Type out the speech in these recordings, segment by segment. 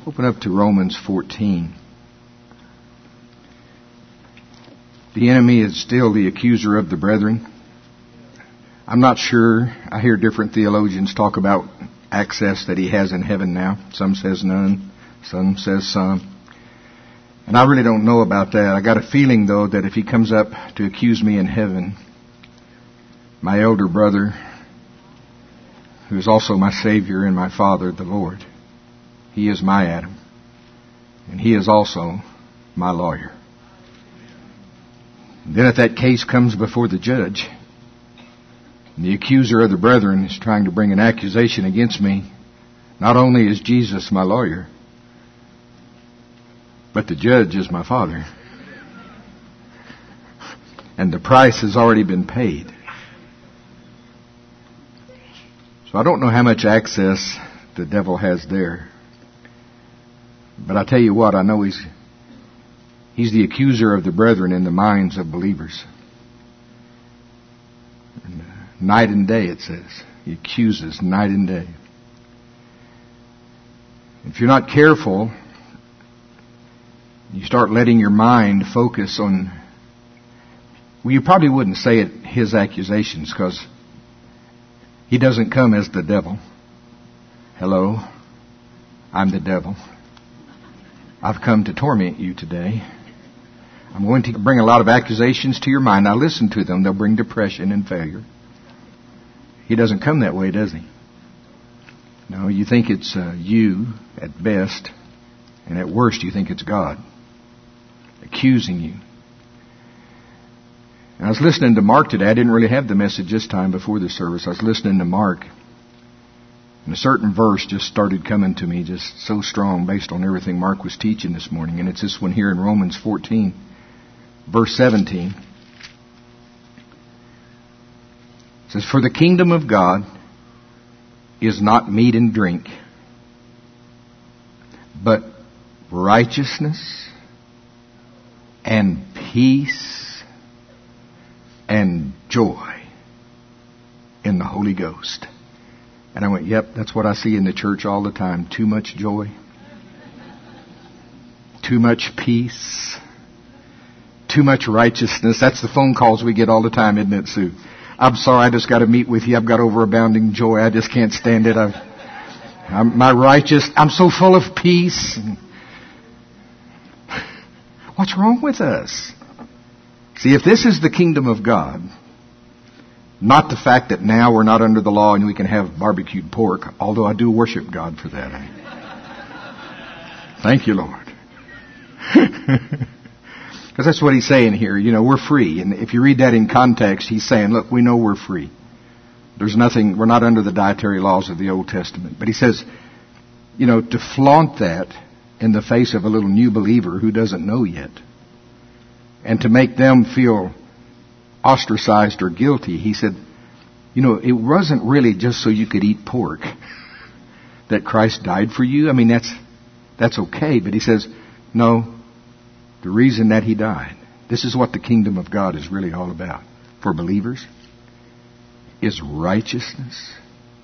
Open up to Romans 14. The enemy is still the accuser of the brethren. I'm not sure. I hear different theologians talk about access that he has in heaven now. Some says none. Some says some. And I really don't know about that. I got a feeling, though, that if he comes up to accuse me in heaven, my elder brother, who is also my Savior and my Father, the Lord, he is my Adam. And he is also my lawyer. And then if that case comes before the judge, and the accuser of the brethren is trying to bring an accusation against me, not only is Jesus my lawyer, but the judge is my Father. And the price has already been paid. So I don't know how much access the devil has there. But I tell you what, I know he's the accuser of the brethren in the minds of believers. And, night and day, it says. He accuses night and day. If you're not careful, you start letting your mind focus on... Well, you probably wouldn't say it his accusations, because he doesn't come as the devil. Hello, I'm the devil. I've come to torment you today. I'm going to bring a lot of accusations to your mind. Now listen to them. They'll bring depression and failure. He doesn't come that way, does he? No, you think it's you at best, and at worst you think it's God accusing you. And I was listening to Mark today. I didn't really have the message this time before the service. I was listening to Mark. And a certain verse just started coming to me, just so strong based on everything Mark was teaching this morning. And it's this one here in Romans 14, verse 17. It says, "For the kingdom of God is not meat and drink, but righteousness and peace and joy in the Holy Ghost." And I went, yep, that's what I see in the church all the time. Too much joy. Too much peace. Too much righteousness. That's the phone calls we get all the time, isn't it, Sue? I'm sorry, I just got to meet with you. I've got overabounding joy. I just can't stand it. I'm so full of peace. What's wrong with us? See, if this is the kingdom of God, not the fact that now we're not under the law and we can have barbecued pork, although I do worship God for that. Thank you, Lord. Because that's what he's saying here. You know, we're free. And if you read that in context, he's saying, look, we know we're free. There's nothing, we're not under the dietary laws of the Old Testament. But he says, you know, to flaunt that in the face of a little new believer who doesn't know yet, and to make them feel ostracized or guilty, he said, you know, it wasn't really just so you could eat pork that Christ died for you. I mean, that's okay. But he says, no, the reason that he died, this is what the kingdom of God is really all about for believers, is righteousness,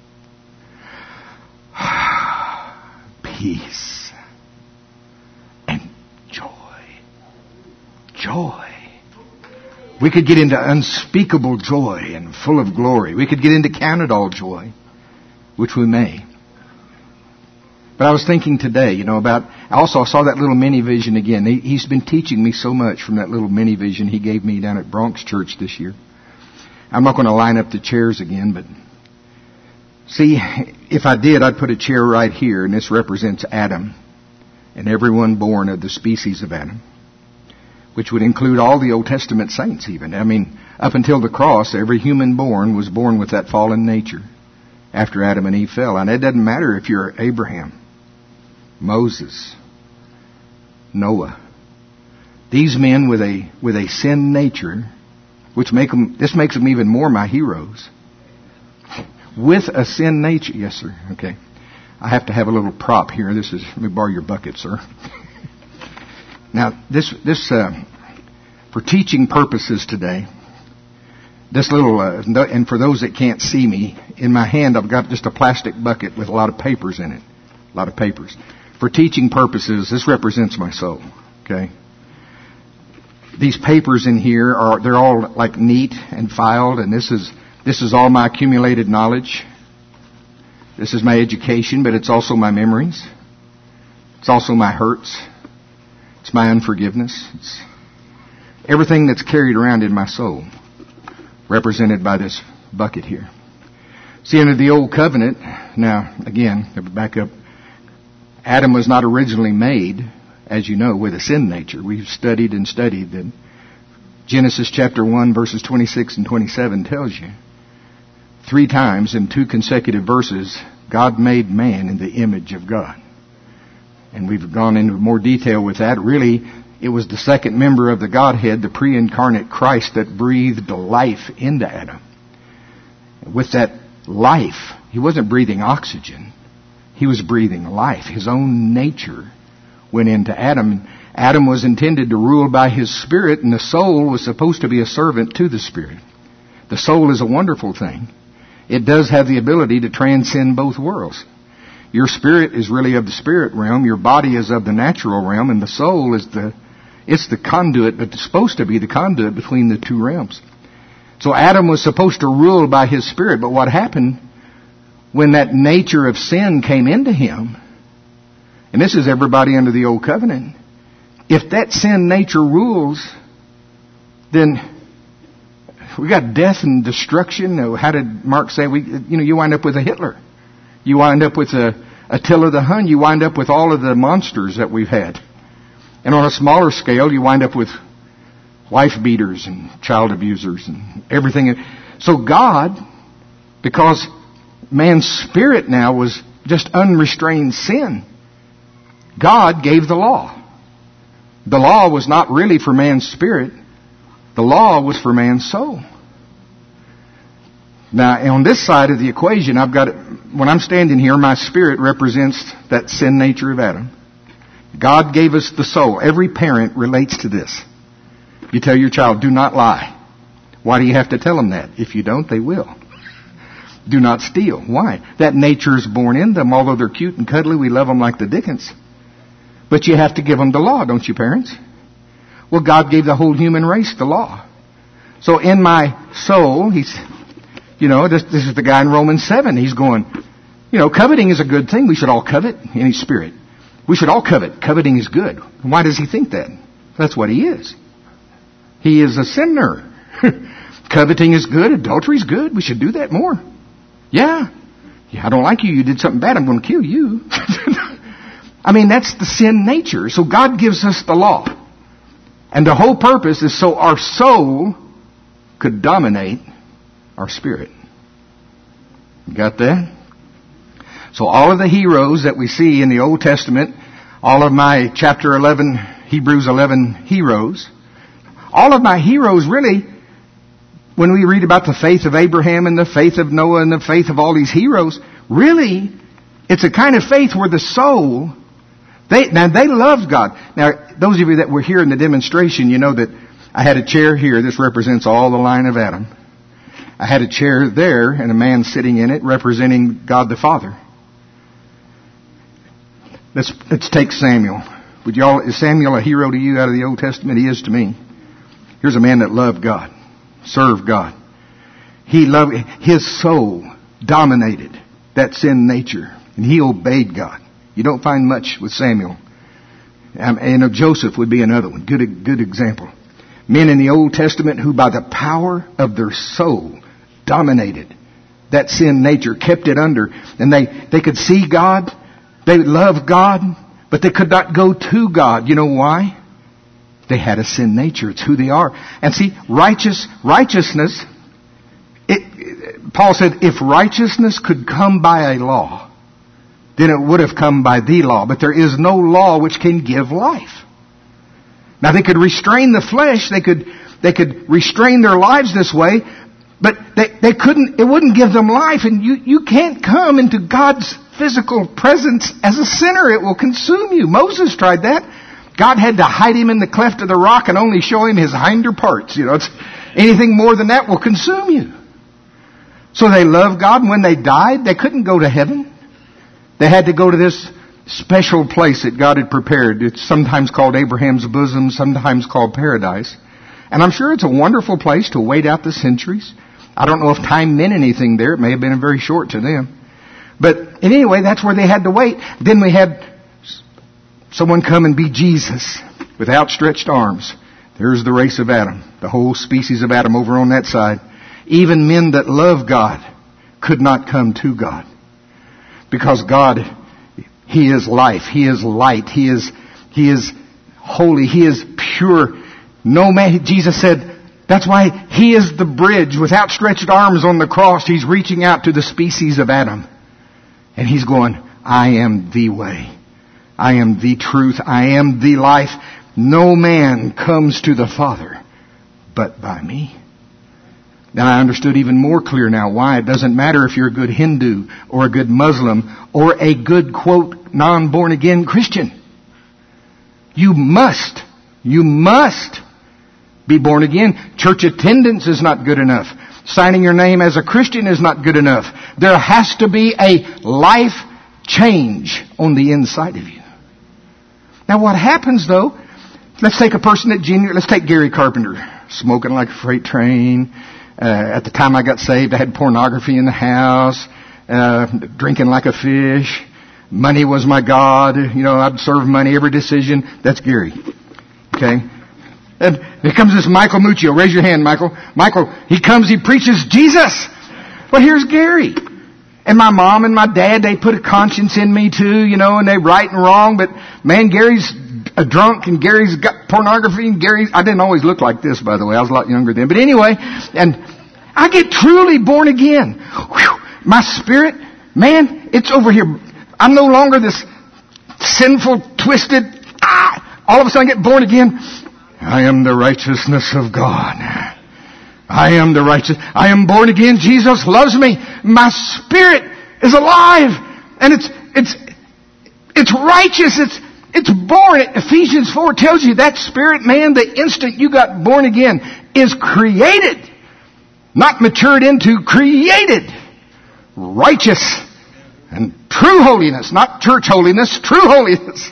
peace, and joy. Joy. We could get into unspeakable joy and full of glory. We could get into count-it-all joy, which we may. But I was thinking today, you know, about... Also, I saw that little mini-vision again. He's been teaching me so much from that little mini-vision he gave me down at Bronx Church this year. I'm not going to line up the chairs again, but... See, if I did, I'd put a chair right here, and this represents Adam and everyone born of the species of Adam, which would include all the Old Testament saints even. I mean, up until the cross, every human born was born with that fallen nature after Adam and Eve fell. And it doesn't matter if you're Abraham, Moses, Noah. These men with a sin nature, which this makes them even more my heroes. With a sin nature. Yes, sir. Okay. I have to have a little prop here. Let me borrow your bucket, sir. Now, this for teaching purposes today, this little, and for those that can't see me, in my hand I've got just a plastic bucket with a lot of papers in it. A lot of papers. For teaching purposes, this represents my soul. Okay? These papers in here they're all like neat and filed, and this is all my accumulated knowledge. This is my education, but it's also my memories. It's also my hurts. It's my unforgiveness. It's everything that's carried around in my soul, represented by this bucket here. See, under the old covenant, now, again, back up, Adam was not originally made, as you know, with a sin nature. We've studied and studied that Genesis chapter 1, verses 26 and 27 tells you 3 times in 2 consecutive verses, God made man in the image of God. And we've gone into more detail with that. Really, it was the second member of the Godhead, the pre-incarnate Christ, that breathed life into Adam. With that life, he wasn't breathing oxygen. He was breathing life. His own nature went into Adam. Adam was intended to rule by his spirit, and the soul was supposed to be a servant to the spirit. The soul is a wonderful thing. It does have the ability to transcend both worlds. Your spirit is really of the spirit realm, your body is of the natural realm, and the soul is the conduit, but it's supposed to be the conduit between the two realms. So Adam was supposed to rule by his spirit, but what happened when that nature of sin came into him, and this is everybody under the old covenant, if that sin nature rules, then we got death and destruction. How did Mark say? You wind up with a Hitler. You wind up with a Attila the Hun. You wind up with all of the monsters that we've had. And on a smaller scale, you wind up with wife beaters and child abusers and everything. So God, because man's spirit now was just unrestrained sin, God gave the law. The law was not really for man's spirit. The law was for man's soul. Now, on this side of the equation, I've got it. When I'm standing here, my spirit represents that sin nature of Adam. God gave us the soul. Every parent relates to this. You tell your child, do not lie. Why do you have to tell them that? If you don't, they will. Do not steal. Why? That nature is born in them. Although they're cute and cuddly, we love them like the dickens. But you have to give them the law, don't you, parents? Well, God gave the whole human race the law. So in my soul, this is the guy in Romans 7. He's going, coveting is a good thing. We should all covet in his spirit. We should all covet. Coveting is good. Why does he think that? That's what he is. He is a sinner. Coveting is good. Adultery is good. We should do that more. Yeah, I don't like you. You did something bad. I'm going to kill you. That's the sin nature. So God gives us the law. And the whole purpose is so our soul could dominate our spirit. You got that? So all of the heroes that we see in the Old Testament, all of my chapter 11, Hebrews 11 heroes, all of my heroes really, when we read about the faith of Abraham and the faith of Noah and the faith of all these heroes, really, it's a kind of faith where the soul, they loved God. Now, those of you that were here in the demonstration, you know that I had a chair here. This represents all the line of Adam. I had a chair there and a man sitting in it representing God the Father. Let's take Samuel. Is Samuel a hero to you out of the Old Testament? He is to me. Here's a man that loved God, served God. His soul dominated that sin nature, and he obeyed God. You don't find much with Samuel. And Joseph would be another one. Good example. Men in the Old Testament who by the power of their soul dominated that sin nature, kept it under. And they could see God. They loved God. But they could not go to God. You know why? They had a sin nature. It's who they are. And see, righteousness, Paul said, if righteousness could come by a law, then it would have come by the law. But there is no law which can give life. Now they could restrain the flesh, they could restrain their lives this way, but they couldn't, it wouldn't give them life. And you can't come into God's physical presence as a sinner. It will consume you. Moses tried that. God had to hide him in the cleft of the rock and only show him his hinder parts. Anything more than that will consume you. So they loved God, and when they died, they couldn't go to heaven. They had to go to this special place that God had prepared. It's sometimes called Abraham's bosom, sometimes called paradise. And I'm sure it's a wonderful place to wait out the centuries. I don't know if time meant anything there. It may have been very short to them. But anyway, that's where they had to wait. Then we had someone come and be Jesus with outstretched arms. There's the race of Adam, the whole species of Adam over on that side. Even men that love God could not come to God. Because God, He is life. He is light. He is holy. He is pure. No man, Jesus said, that's why He is the bridge with outstretched arms on the cross. He's reaching out to the species of Adam. And He's going, I am the way. I am the truth. I am the life. No man comes to the Father but by me. Now I understood even more clear now why it doesn't matter if you're a good Hindu or a good Muslim or a good, quote, non-born again Christian. You must be born again. Church attendance is not good enough. Signing your name as a Christian is not good enough. There has to be a life change on the inside of you. Now what happens though, let's take a person let's take Gary Carpenter, smoking like a freight train. At the time I got saved, I had pornography in the house, drinking like a fish. Money was my God. I'd serve money, every decision. That's Gary. Okay? And here comes this Michael Muccio. Raise your hand, Michael. Michael, he comes, he preaches Jesus. Well, here's Gary. And my mom and my dad, they put a conscience in me too, and they right and wrong. But man, Gary's a drunk and Gary's got pornography and I didn't always look like this, by the way. I was a lot younger then. But anyway, and I get truly born again. Whew, my spirit, man, it's over here. I'm no longer this sinful, twisted, all of a sudden I get born again. I am the righteousness of God. I am the righteous. I am born again. Jesus loves me. My spirit is alive. And it's righteous. It's born. Ephesians 4 tells you that spirit, man, the instant you got born again, is created. Not matured into, created. Righteous and true holiness. Not church holiness, true holiness.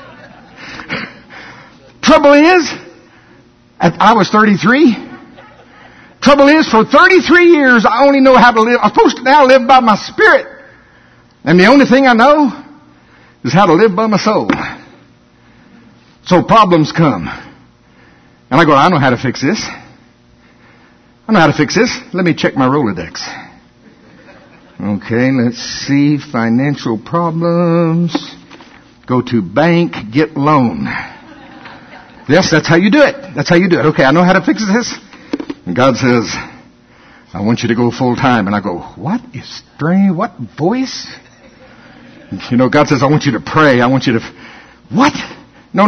Trouble is, I was 33. Trouble is, for 33 years, I only know how to live. I'm supposed to now live by my spirit. And the only thing I know is how to live by my soul. So problems come. And I go, I know how to fix this. I know how to fix this. Let me check my Rolodex. Okay, let's see. Financial problems. Go to bank, get loan. Yes, that's how you do it. That's how you do it. Okay, I know how to fix this. And God says, I want you to go full time. And I go, what is strange? What voice? God says, I want you to pray. I want you to... What? No.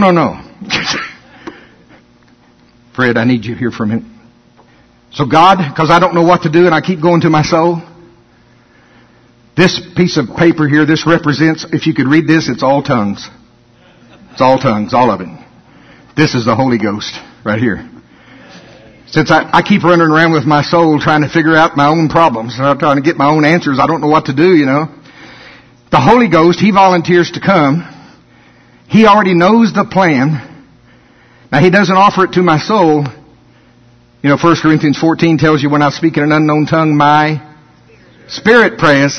Fred, I need you here for a minute. So God, because I don't know what to do and I keep going to my soul. This piece of paper here, this represents, if you could read this, it's all tongues. It's all tongues, all of it. This is the Holy Ghost right here. Since I keep running around with my soul trying to figure out my own problems, trying to get my own answers, I don't know what to do, The Holy Ghost, He volunteers to come. He already knows the plan. Now He doesn't offer it to my soul. 1 Corinthians 14 tells you when I speak in an unknown tongue, my spirit prays.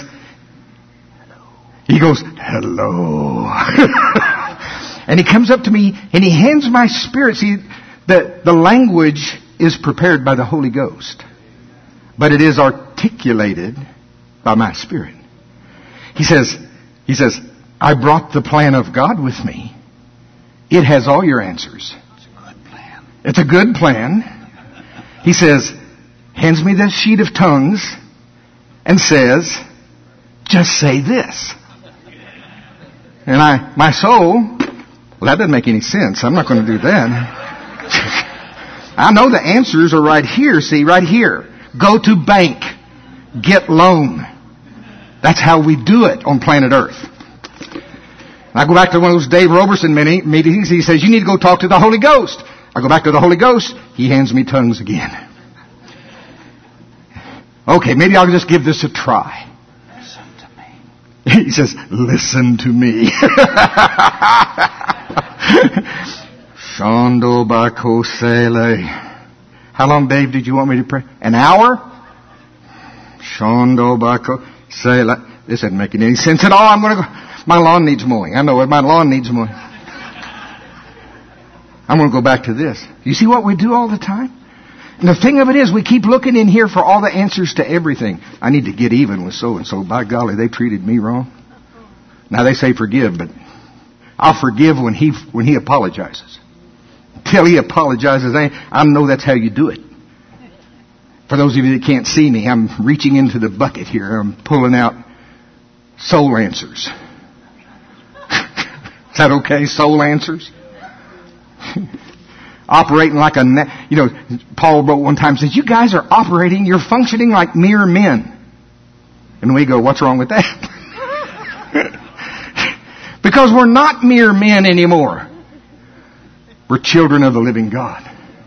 He goes, hello. And He comes up to me and He hands my spirit. See, the language is prepared by the Holy Ghost, but it is articulated by my spirit. He says, I brought the plan of God with me. It has all your answers. It's a good plan. It's a good plan. He says, hands me this sheet of tongues and says, just say this. And my soul, well, that doesn't make any sense. I'm not going to do that. I know the answers are right here. See, right here. Go to bank. Get loan. That's how we do it on planet Earth. I go back to one of those Dave Roberson meetings. He says, you need to go talk to the Holy Ghost. I go back to the Holy Ghost. He hands me tongues again. Okay, maybe I'll just give this a try. Listen to me. He says, listen to me. Shondo bako sele. How long, Dave, did you want me to pray? An hour? Shondo bako sele. This isn't making any sense at all. I'm going to go. My lawn needs mowing. I know it. My lawn needs mowing. I'm going to go back to this. You see what we do all the time? And the thing of it is, we keep looking in here for all the answers to everything. I need to get even with so-and-so. By golly, they treated me wrong. Now they say forgive, but I'll forgive when he apologizes. Till he apologizes, I know that's how you do it. For those of you that can't see me, I'm reaching into the bucket here. I'm pulling out soul answers. Is that okay? Soul answers? Operating like Paul wrote one time, says, you guys are operating, you're functioning like mere men. And we go, what's wrong with that? Because we're not mere men anymore. We're children of the living God.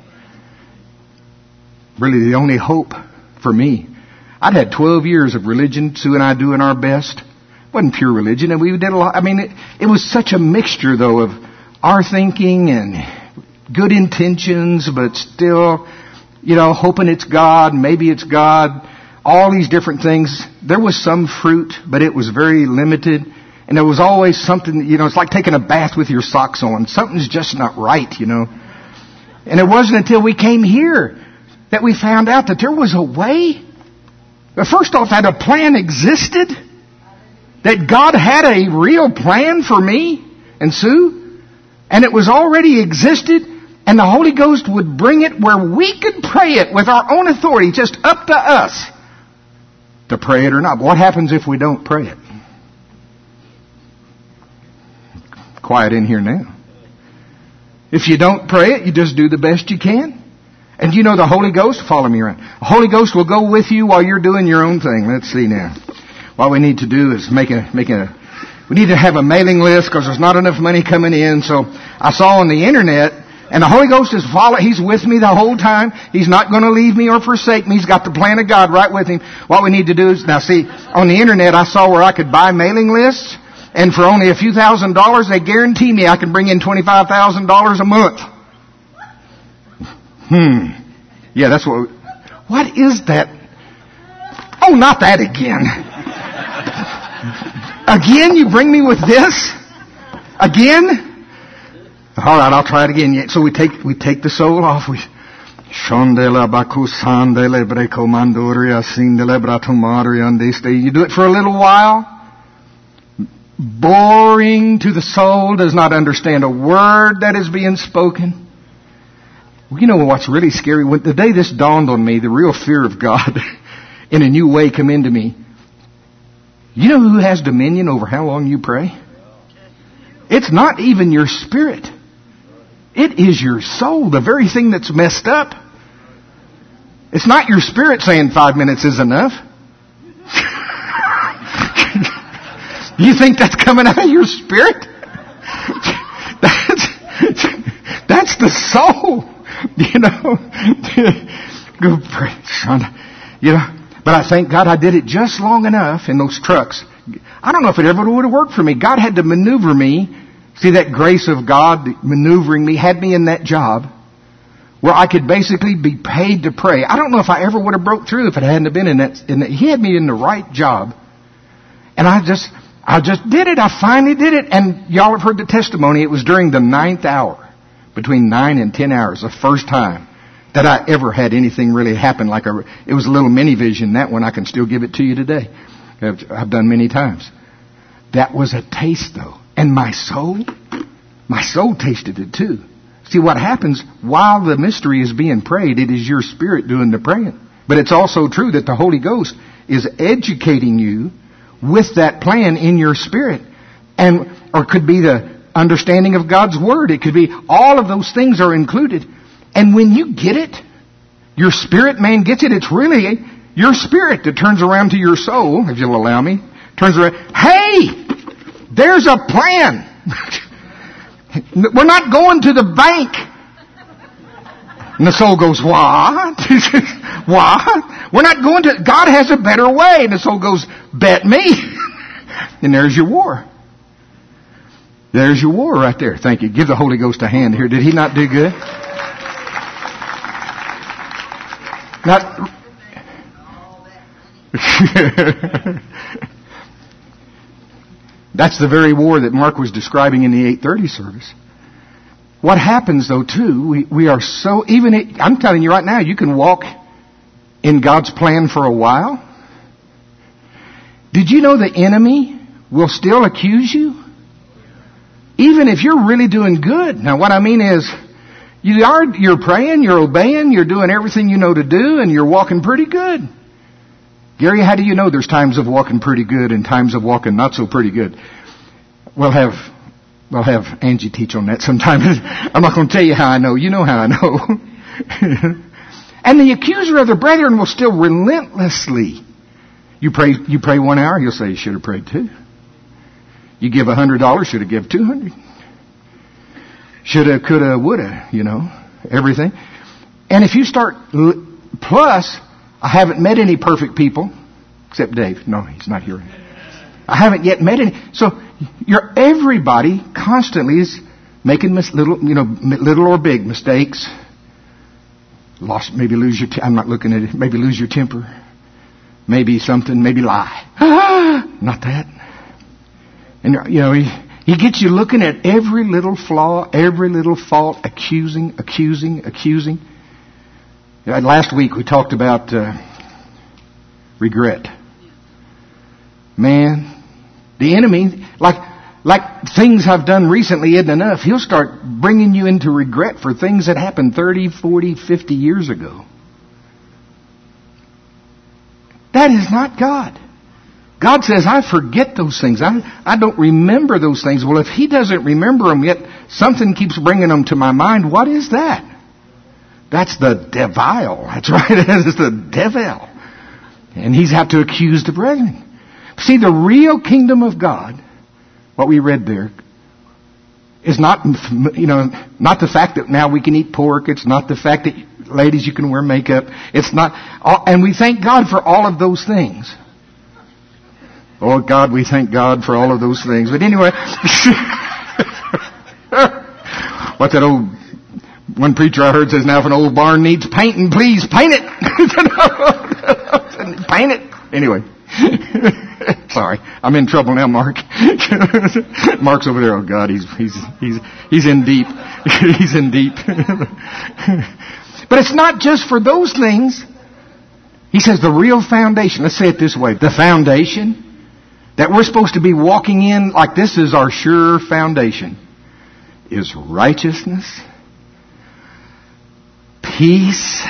Really the only hope for me. I'd had 12 years of religion, Sue and I doing our best. It wasn't pure religion, and we did a lot. I mean, it was such a mixture, though, of our thinking and good intentions, but still, hoping it's God, maybe it's God, all these different things. There was some fruit, but it was very limited. And there was always something, it's like taking a bath with your socks on. Something's just not right, And it wasn't until we came here that we found out that there was a way. But first off, that a plan existed. That God had a real plan for me and Sue. And it was already existed. And the Holy Ghost would bring it where we could pray it with our own authority. Just up to us to pray it or not. But what happens if we don't pray it? Quiet in here now. If you don't pray it, you just do the best you can. And the Holy Ghost, follow me around. The Holy Ghost will go with you while you're doing your own thing. Let's see now. What we need to do is we need to have a mailing list because there's not enough money coming in. So I saw on the internet, and the Holy Ghost He's with me the whole time. He's not going to leave me or forsake me. He's got the plan of God right with Him. What we need to do is, now see, on the internet I saw where I could buy mailing lists. And for only a few $1,000s, they guarantee me I can bring in $25,000 a month. Yeah, that's what is that? Oh, not that again. Again, you bring me with this? Again? All right, I'll try it again. So we take the soul off. You do it for a little while. Boring to the soul, does not understand a word that is being spoken. Well, what's really scary? When the day this dawned on me, the real fear of God in a new way come into me. You know who has dominion over how long you pray? It's not even your spirit. It is your soul, the very thing that's messed up. It's not your spirit saying 5 minutes is enough. You think that's coming out of your spirit? That's the soul. Go pray, son. But I thank God I did it just long enough in those trucks. I don't know if it ever would have worked for me. God had to maneuver me. See, that grace of God maneuvering me had me in that job where I could basically be paid to pray. I don't know if I ever would have broke through if it hadn't been in that. He had me in the right job. And I just did it. I finally did it. And y'all have heard the testimony. It was during the 9th hour. Between 9 and 10 hours. The first time that I ever had anything really happen. It was a little mini vision. That one I can still give it to you today. I've done many times. That was a taste though. And my soul tasted it too. See what happens while the mystery is being prayed, it is your spirit doing the praying. But it's also true that the Holy Ghost is educating you with that plan in your spirit. Or could be the understanding of God's Word. It could be all of those things are included. And when you get it, your spirit man gets it, it's really your spirit that turns around to your soul, if you'll allow me, turns around, hey, there's a plan. We're not going to the bank. And the soul goes, what? What? We're not going to, God has a better way. And the soul goes, bet me. And there's your war. There's your war right there. Thank you. Give the Holy Ghost a hand here. Did he not do good? Not... That's the very war that Mark was describing in the 8:30 service. What happens though too, we are so, I'm telling you right now, you can walk in God's plan for a while. Did you know the enemy will still accuse you? Even if you're really doing good. Now what I mean is, you're praying, you're obeying, you're doing everything you know to do, and you're walking pretty good. Gary, how do you know there's times of walking pretty good and times of walking not so pretty good? We'll have Angie teach on that sometime. I'm not going to tell you how I know. You know how I know. And the accuser of the brethren will still relentlessly. You pray 1 hour, he'll say you should have prayed 2. You give $100, should have given 200. Shoulda, coulda, woulda, everything. And if you start, plus, I haven't met any perfect people, except Dave. No, he's not here. I haven't yet met any. So, everybody constantly is making little or big mistakes. Maybe lose your, I'm not looking at it, maybe lose your temper. Maybe something, maybe lie. Not that. And, he gets you looking at every little flaw, every little fault, accusing. Last week we talked about regret. Man, the enemy, like things I've done recently isn't enough. He'll start bringing you into regret for things that happened 30, 40, 50 years ago. That is not God. God says, I forget those things. I don't remember those things. Well, if He doesn't remember them yet, something keeps bringing them to my mind. What is that? That's the devil. That's right. It's the devil. And he's out to accuse the brethren. See, the real kingdom of God, what we read there, is not, not the fact that now we can eat pork. It's not the fact that, ladies, you can wear makeup. It's not, and we thank God for all of those things. Oh, God, we thank God for all of those things. But anyway, what's that old, one preacher I heard says, now if an old barn needs painting, please paint it. Paint it. Anyway. Sorry. I'm in trouble now, Mark. Mark's over there. Oh God, he's in deep. He's in deep. But it's not just for those things. He says the real foundation, let's say it this way, the foundation that we're supposed to be walking in, like this is our sure foundation, is righteousness, peace,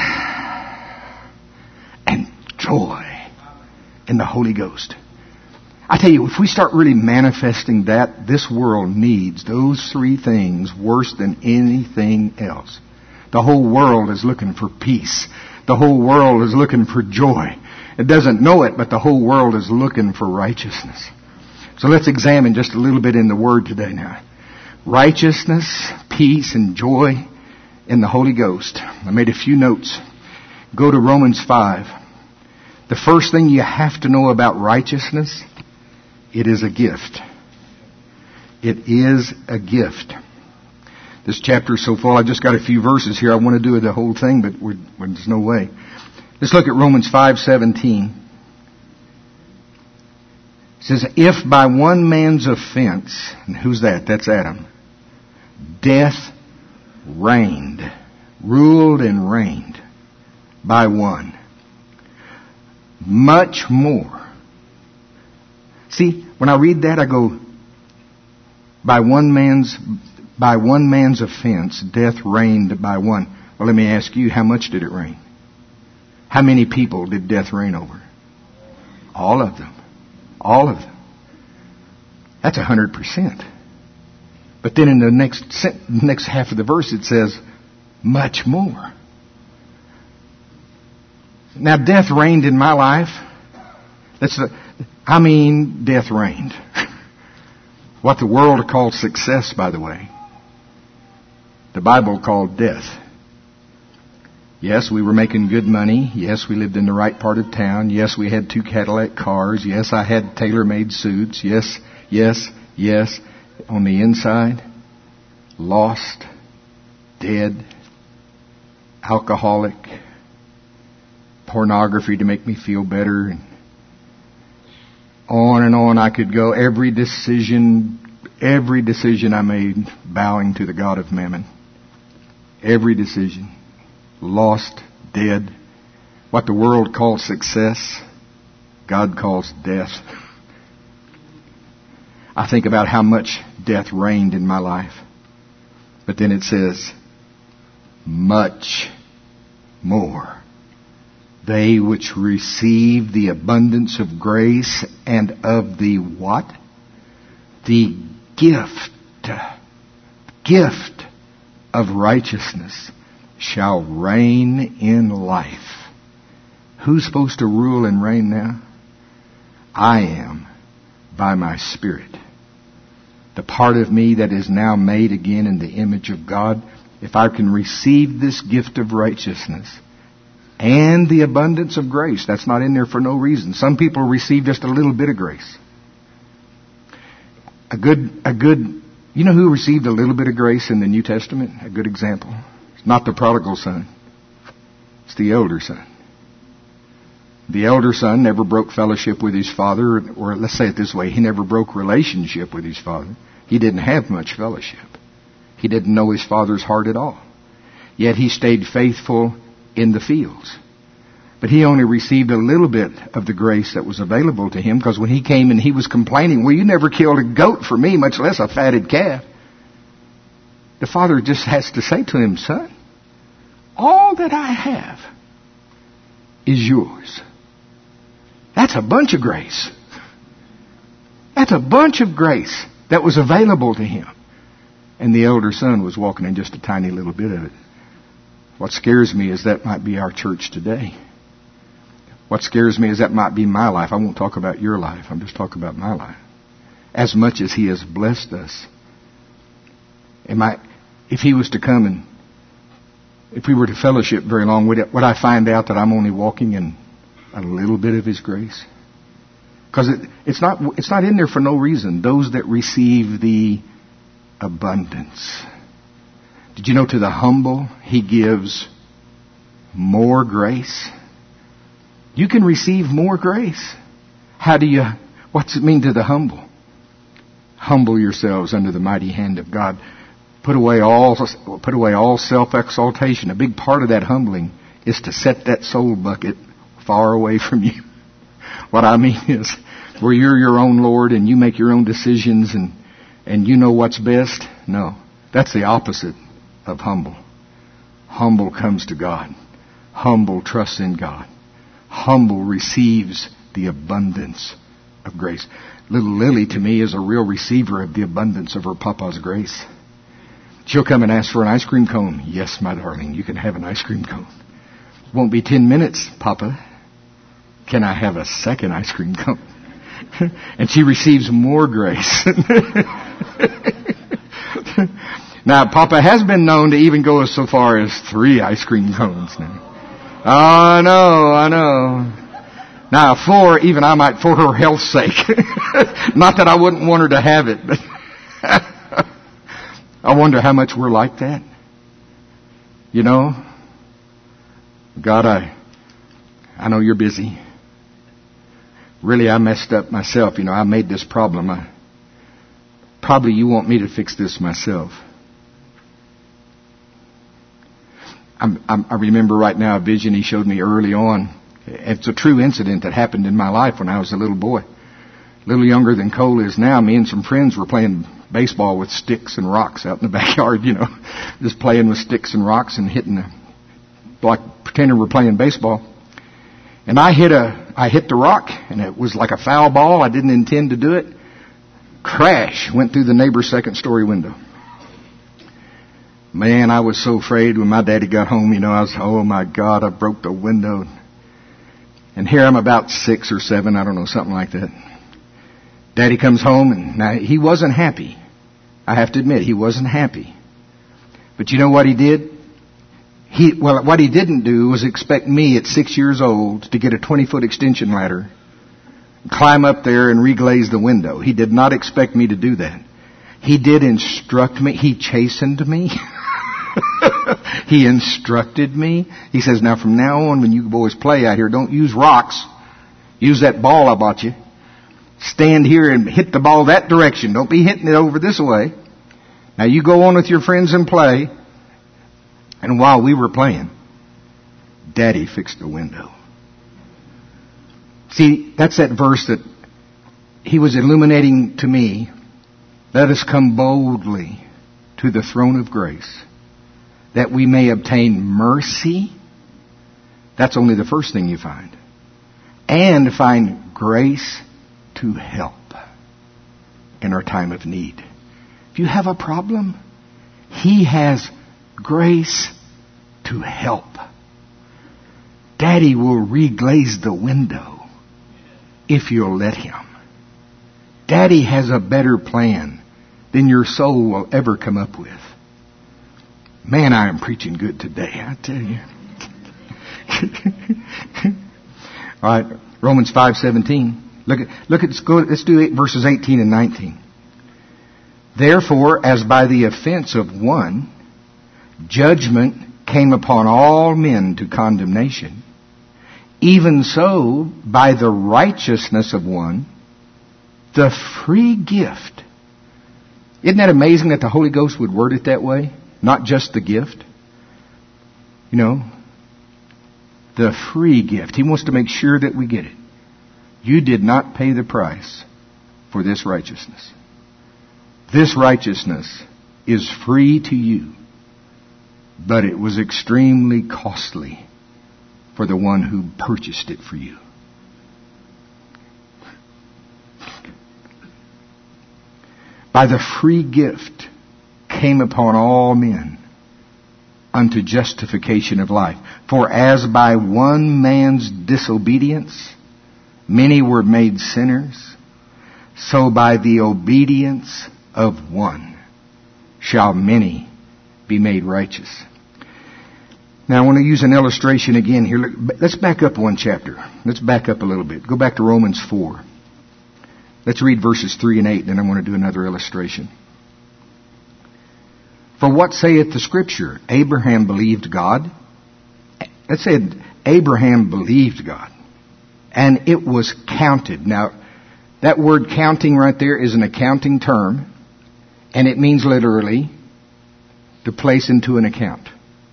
and joy in the Holy Ghost. I tell you, if we start really manifesting that, this world needs those 3 things worse than anything else. The whole world is looking for peace. The whole world is looking for joy. It doesn't know it, but the whole world is looking for righteousness. So let's examine just a little bit in the Word today now. Righteousness, peace, and joy in the Holy Ghost. I made a few notes. Go to Romans 5. The first thing you have to know about righteousness, it is a gift. It is a gift. This chapter is so full, I just got a few verses here. I want to do the whole thing, but there's no way. Let's look at Romans 5:17. It says, if by one man's offense, and who's that? That's Adam. Death reigned, ruled and reigned by one. Much more. See, when I read that, I go, by one man's offense, death reigned by one. Well, let me ask you, how much did it reign? How many people did death reign over? All of them. All of them. That's 100%. But then in the next half of the verse it says, much more. Now death reigned in my life. Death reigned. What the world called success, by the way, the Bible called death. Yes, we were making good money. Yes, we lived in the right part of town. Yes, we had 2 Cadillac cars. Yes, I had tailor-made suits. Yes, yes, yes. On the inside, lost, dead, alcoholic, pornography to make me feel better. And on I could go. Every decision I made bowing to the god of mammon. Every decision. Lost, dead. What the world calls success, God calls death. I think about how much death reigned in my life. But then it says, much more. They which receive the abundance of grace and of the what? The gift of righteousness shall reign in life. Who's supposed to rule and reign now? I am, by my Spirit. The part of me that is now made again in the image of God, if I can receive this gift of righteousness and the abundance of grace, that's not in there for no reason. Some people receive just a little bit of grace. You know who received a little bit of grace in the New Testament? A good example. It's not the prodigal son. It's the elder son. The elder son never broke fellowship with his father, or let's say it this way, he never broke relationship with his father. He didn't have much fellowship. He didn't know his father's heart at all. Yet he stayed faithful in the fields. But he only received a little bit of the grace that was available to him, because when he came and he was complaining, well, you never killed a goat for me, much less a fatted calf. The father just has to say to him, son, all that I have is yours. That's a bunch of grace. That's a bunch of grace that was available to him. And the elder son was walking in just a tiny little bit of it. What scares me is that might be our church today. What scares me is that might be my life. I won't talk about your life. I'm just talking about my life. As much as he has blessed us. If he was to come and if we were to fellowship very long, would I find out that I'm only walking in a little bit of his grace? Because it's not in there for no reason. Those that receive the abundance. Did you know to the humble he gives more grace? You can receive more grace. What's it mean to the humble? Humble yourselves under the mighty hand of God. Put away all self-exaltation. A big part of that humbling is to set that soul bucket far away from you. What I mean is, where you're your own Lord and you make your own decisions and you know what's best. No, that's the opposite of humble. Humble comes to God. Humble trusts in God. Humble receives the abundance of grace. Little Lily, to me, is a real receiver of the abundance of her papa's grace. She'll come and ask for an ice cream cone. Yes, my darling, you can have an ice cream cone. Won't be 10 minutes, Papa. Can I have a second ice cream cone? And she receives more grace. Now, Papa has been known to even go so far as 3 ice cream cones now. I know. Now, 4, even I might, for her health's sake. Not that I wouldn't want her to have it, but I wonder how much we're like that. You know, God, I know you're busy. Really, I messed up myself. You know, I made this problem. Probably you want me to fix this myself. I remember right now a vision he showed me early on. It's a true incident that happened in my life when I was a little boy. A little younger than Cole is now. Me and some friends were playing baseball with sticks and rocks out in the backyard, you know. Just playing with sticks and rocks and like pretending we're playing baseball. And I hit the rock, and it was like a foul ball. I didn't intend to do it. Crash! Went through the neighbor's second-story window. Man, I was so afraid when my daddy got home. You know, I was, oh my God, I broke the window. And here I'm about 6 or 7, I don't know, something like that. Daddy comes home, and now he wasn't happy. I have to admit, he wasn't happy. But you know what he did? What he didn't do was expect me at 6 years old to get a 20-foot extension ladder, climb up there and reglaze the window. He did not expect me to do that. He did instruct me. He chastened me. He instructed me. He says, now from now on when you boys play out here, don't use rocks. Use that ball I bought you. Stand here and hit the ball that direction. Don't be hitting it over this way. Now you go on with your friends and play. And while we were playing, Daddy fixed the window. See, that's that verse that he was illuminating to me. Let us come boldly to the throne of grace, that we may obtain mercy. That's only the first thing you find. And find grace to help in our time of need. If you have a problem, He has grace to help. Daddy will reglaze the window if you'll let Him. Daddy has a better plan than your soul will ever come up with. Man, I am preaching good today, I tell you. All right, Romans 5:17. Let's do verses 18 and 19. Therefore, as by the offense of one, judgment came upon all men to condemnation, even so, by the righteousness of one, the free gift. Isn't that amazing that the Holy Ghost would word it that way? Not just the gift. You know, the free gift. He wants to make sure that we get it. You did not pay the price for this righteousness. This righteousness is free to you, but it was extremely costly for the one who purchased it for you. By the free gift came upon all men unto justification of life. For as by one man's disobedience many were made sinners, so by the obedience of one shall many be made righteous. Now I want to use an illustration again here. Let's back up one chapter. Let's back up a little bit. Go back to Romans 4. Let's read verses 3 and 8, then I want to do another illustration. For what saith the Scripture? Abraham believed God. It said Abraham believed God, and it was counted. Now, that word counting right there is an accounting term, and it means literally to place into an account.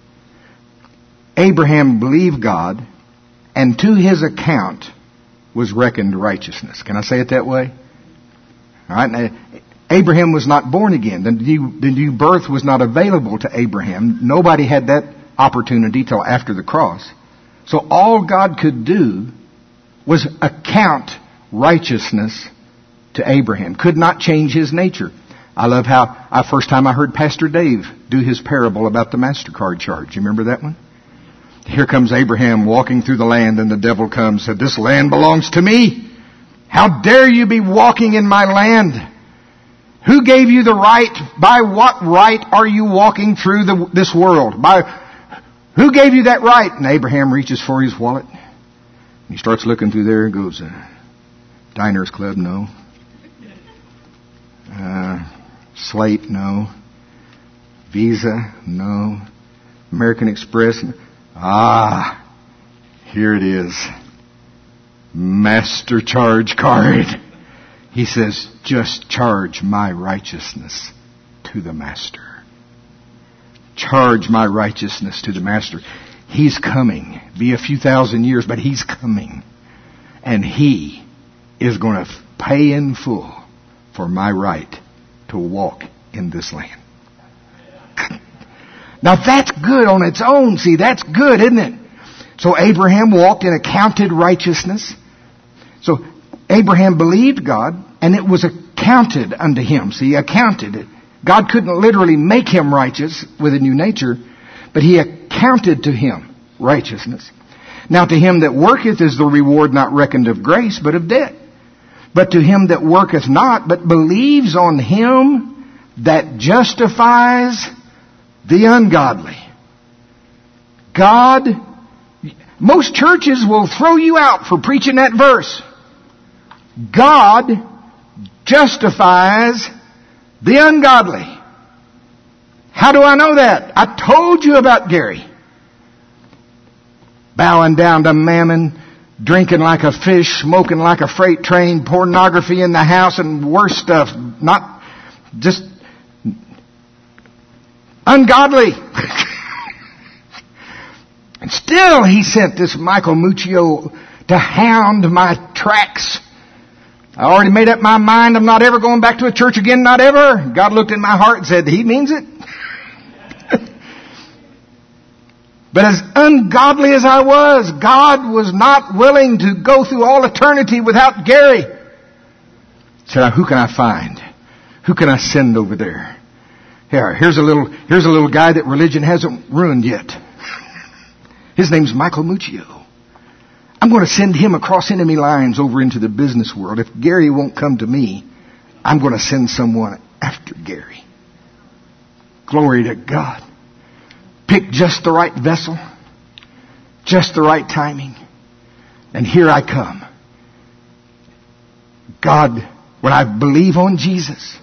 Abraham believed God, and to his account was reckoned righteousness. Can I say it that way? All right. Now, Abraham was not born again. The new birth was not available to Abraham. Nobody had that opportunity till after the cross. So all God could do was account righteousness to Abraham. Could not change his nature. I love how first time I heard Pastor Dave do his parable about the MasterCard charge. You remember that one? Here comes Abraham walking through the land, and the devil comes and said, "This land belongs to me. How dare you be walking in my land? Who gave you the right? By what right are you walking through this world? Who gave you that right?" And Abraham reaches for his wallet. He starts looking through there and goes, Diners Club, no. Slate, no. Visa, no. American Express, no. Here it is. Master charge card. He says, just charge my righteousness to the Master. Charge my righteousness to the Master. He's coming. Be a few thousand years, but He's coming. And He is going to pay in full for my right to walk in this land. Now that's good on its own. See, that's good, isn't it? So Abraham walked in accounted righteousness. So Abraham believed God, and it was accounted unto him. See, accounted it. God couldn't literally make him righteous with a new nature, but He accounted to him righteousness. Now to him that worketh is the reward not reckoned of grace, but of debt. But to him that worketh not, but believes on Him that justifies the ungodly. God, most churches will throw you out for preaching that verse. God justifies the ungodly. How do I know that? I told you about Gary. Bowing down to mammon, drinking like a fish, smoking like a freight train, pornography in the house, and worse stuff. Not just ungodly. And still he sent this Michael Muccio to hound my tracks. I already made up my mind. I'm not ever going back to a church again. Not ever. God looked in my heart and said, he means it. But as ungodly as I was, God was not willing to go through all eternity without Gary. He said, who can I find? Who can I send over there? Here's a little guy that religion hasn't ruined yet. His name's Michael Muccio. I'm going to send him across enemy lines over into the business world. If Gary won't come to me, I'm going to send someone after Gary. Glory to God. Pick just the right vessel, just the right timing, and here I come. God, when I believe on Jesus,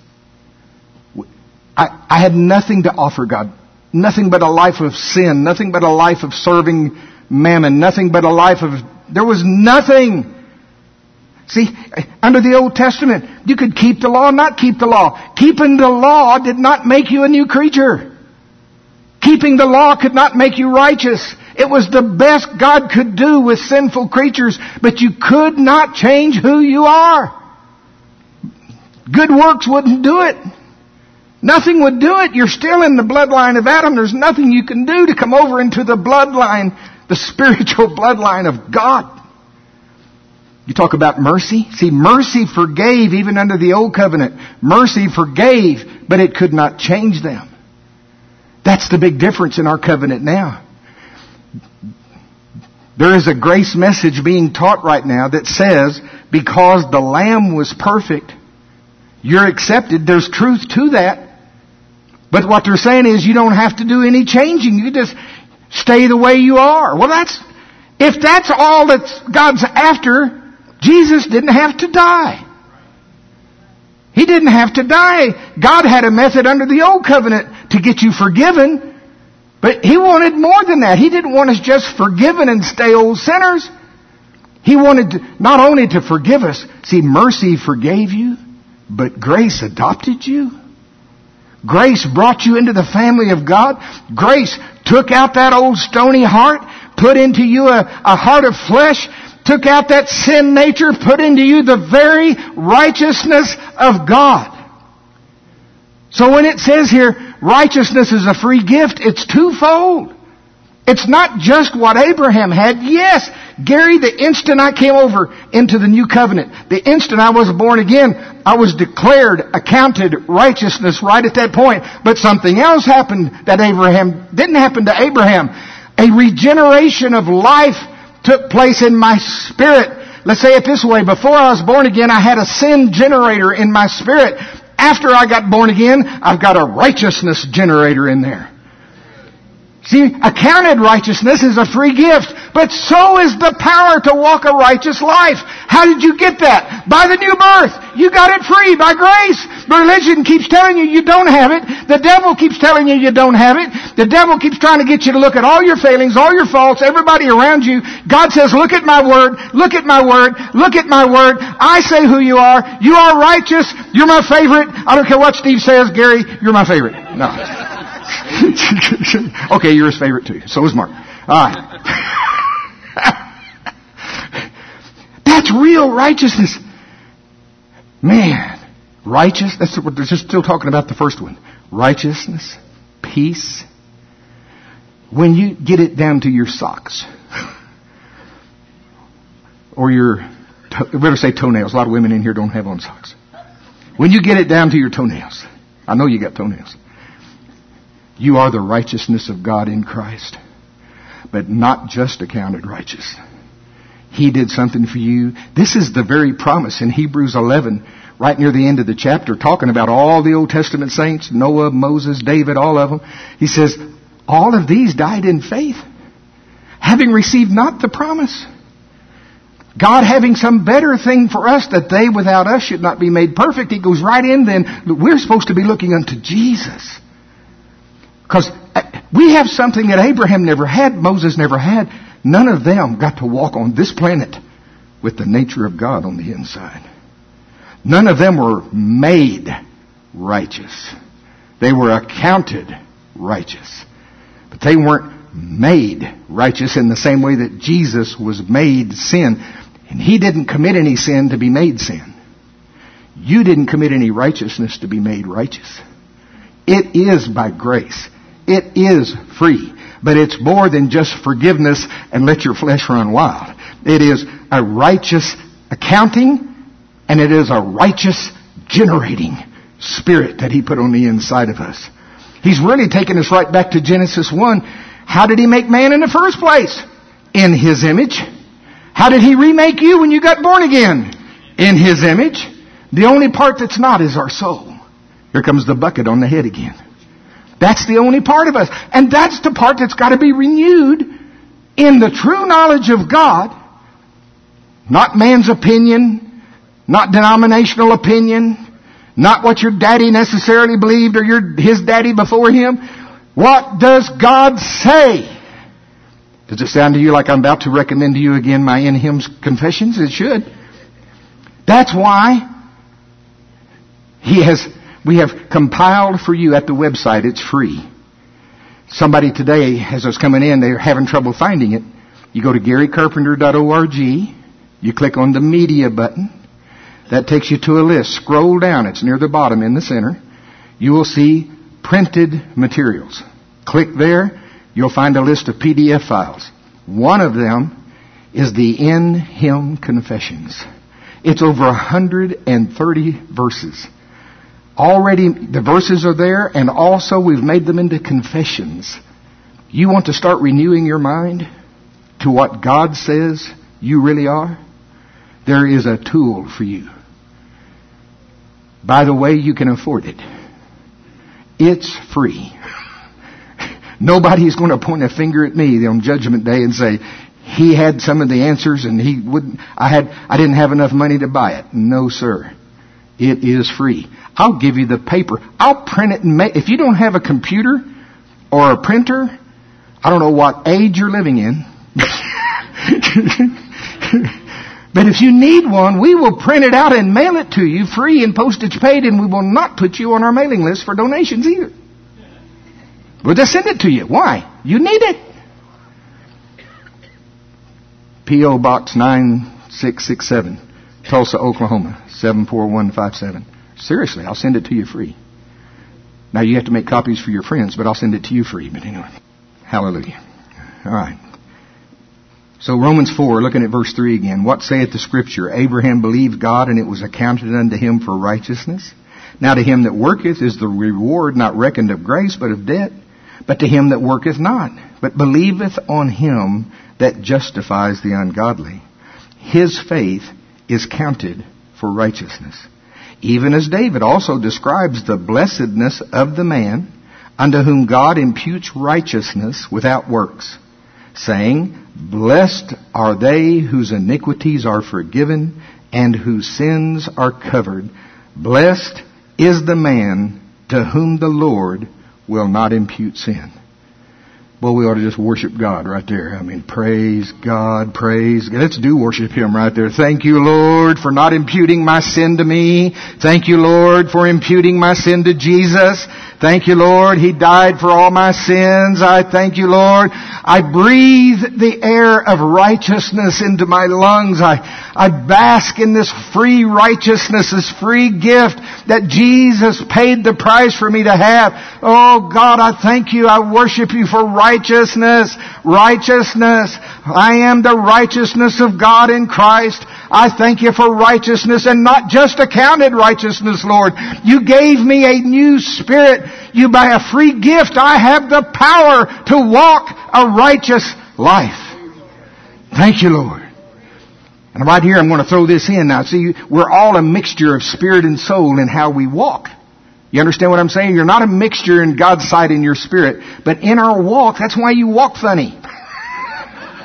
I had nothing to offer God. Nothing but a life of sin. Nothing but a life of serving mammon. Nothing but a life of... There was nothing. See, under the Old Testament, you could keep the law, not keep the law. Keeping the law did not make you a new creature. Keeping the law could not make you righteous. It was the best God could do with sinful creatures, but you could not change who you are. Good works wouldn't do it. Nothing would do it. You're still in the bloodline of Adam. There's nothing you can do to come over into the bloodline, the spiritual bloodline of God. You talk about mercy. See, mercy forgave even under the old covenant. Mercy forgave, but it could not change them. That's the big difference in our covenant now. There is a grace message being taught right now that says, because the Lamb was perfect, you're accepted. There's truth to that. But what they're saying is you don't have to do any changing. You just stay the way you are. Well, if that's all that God's after, Jesus didn't have to die. He didn't have to die. God had a method under the old covenant to get you forgiven. But He wanted more than that. He didn't want us just forgiven and stay old sinners. He wanted not only to forgive us. See, mercy forgave you, but grace adopted you. Grace brought you into the family of God. Grace took out that old stony heart, put into you a heart of flesh, took out that sin nature, put into you the very righteousness of God. So when it says here, righteousness is a free gift, it's twofold. It's not just what Abraham had. Yes, Gary, the instant I came over into the new covenant, the instant I was born again, I was declared, accounted righteousness right at that point. But something else happened that didn't happen to Abraham. A regeneration of life took place in my spirit. Let's say it this way. Before I was born again, I had a sin generator in my spirit. After I got born again, I've got a righteousness generator in there. See, accounted righteousness is a free gift, but so is the power to walk a righteous life. How did you get that? By the new birth. You got it free by grace. Religion keeps telling you you don't have it. The devil keeps telling you you don't have it. The devil keeps trying to get you to look at all your failings, all your faults, everybody around you. God says, look at my word, look at my word, look at my word. I say who you are. You are righteous. You're my favorite. I don't care what Steve says, Gary, you're my favorite. No. Okay, you're his favorite too. So is Mark. Alright. That's real righteousness. Man, righteous, that's what they're just still talking about the first one. Righteousness, peace. When you get it down to your socks. Or we better say toenails. A lot of women in here don't have on socks. When you get it down to your toenails. I know you got toenails. You are the righteousness of God in Christ. But not just accounted righteous. He did something for you. This is the very promise in Hebrews 11, right near the end of the chapter, talking about all the Old Testament saints, Noah, Moses, David, all of them. He says, all of these died in faith. having received not the promise. God having some better thing for us, that they without us should not be made perfect. He goes right in then. We're supposed to be looking unto Jesus. Because we have something that Abraham never had, Moses never had. None of them got to walk on this planet with the nature of God on the inside. None of them were made righteous. They were accounted righteous. But they weren't made righteous in the same way that Jesus was made sin. And He didn't commit any sin to be made sin. You didn't commit any righteousness to be made righteous. It is by grace. It is free. But it's more than just forgiveness and let your flesh run wild. It is a righteous accounting, and it is a righteous generating spirit that He put on the inside of us. He's really taken us right back to Genesis 1. How did He make man in the first place? In His image. How did He remake you when you got born again? In His image. The only part that's not is our soul. Here comes the bucket on the head again. That's the only part of us. And that's the part that's got to be renewed in the true knowledge of God. Not man's opinion. Not denominational opinion. Not what your daddy necessarily believed or his daddy before him. What does God say? Does it sound to you like I'm about to recommend to you again my In Him confessions? It should. That's why we have compiled for you at the website. It's free. Somebody today, as I was coming in, they're having trouble finding it. You go to GaryCarpenter.org. You click on the media button. That takes you to a list. Scroll down. It's near the bottom in the center. You will see printed materials. Click there. You'll find a list of PDF files. One of them is the In Him Confessions. It's over 130 verses. Already the verses are there, and also we've made them into confessions. You want to start renewing your mind to what God says you really are? There is a tool for you. By the way, you can afford it. It's free. Nobody's going to point a finger at me on Judgment Day and say, he had some of the answers and he wouldn't. I didn't have enough money to buy it. No, sir. It is free. I'll give you the paper. I'll print it and make. If you don't have a computer or a printer, I don't know what age you're living in. But if you need one, we will print it out and mail it to you free and postage paid, and we will not put you on our mailing list for donations either. We'll just send it to you. Why? You need it. P.O. Box 9667, Tulsa, Oklahoma, 74157. Seriously, I'll send it to you free. Now you have to make copies for your friends, but I'll send it to you free. But anyway, hallelujah. All right. So Romans 4, looking at verse 3 again. What saith the Scripture? Abraham believed God, and it was accounted unto him for righteousness. Now to him that worketh is the reward not reckoned of grace, but of debt. But to him that worketh not, but believeth on him that justifies the ungodly, his faith is counted for righteousness. Even as David also describes the blessedness of the man unto whom God imputes righteousness without works, saying, Blessed are they whose iniquities are forgiven and whose sins are covered. Blessed is the man to whom the Lord will not impute sin. Well, we ought to just worship God right there. I mean, praise God, praise God. Let's do worship Him right there. Thank you, Lord, for not imputing my sin to me. Thank you, Lord, for imputing my sin to Jesus. Thank you, Lord, He died for all my sins. I thank you, Lord. I breathe the air of righteousness into my lungs. I bask in this free righteousness, this free gift that Jesus paid the price for me to have. Oh God, I thank you. I worship you for righteousness. Righteousness. I am the righteousness of God in Christ. I thank you for righteousness, and not just accounted righteousness, Lord. You gave me a new spirit. You, by a free gift, I have the power to walk a righteous life. Thank you, Lord. And right here, I'm going to throw this in now. See, we're all a mixture of spirit and soul in how we walk. You understand what I'm saying? You're not a mixture in God's sight in your spirit. But in our walk, that's why you walk funny.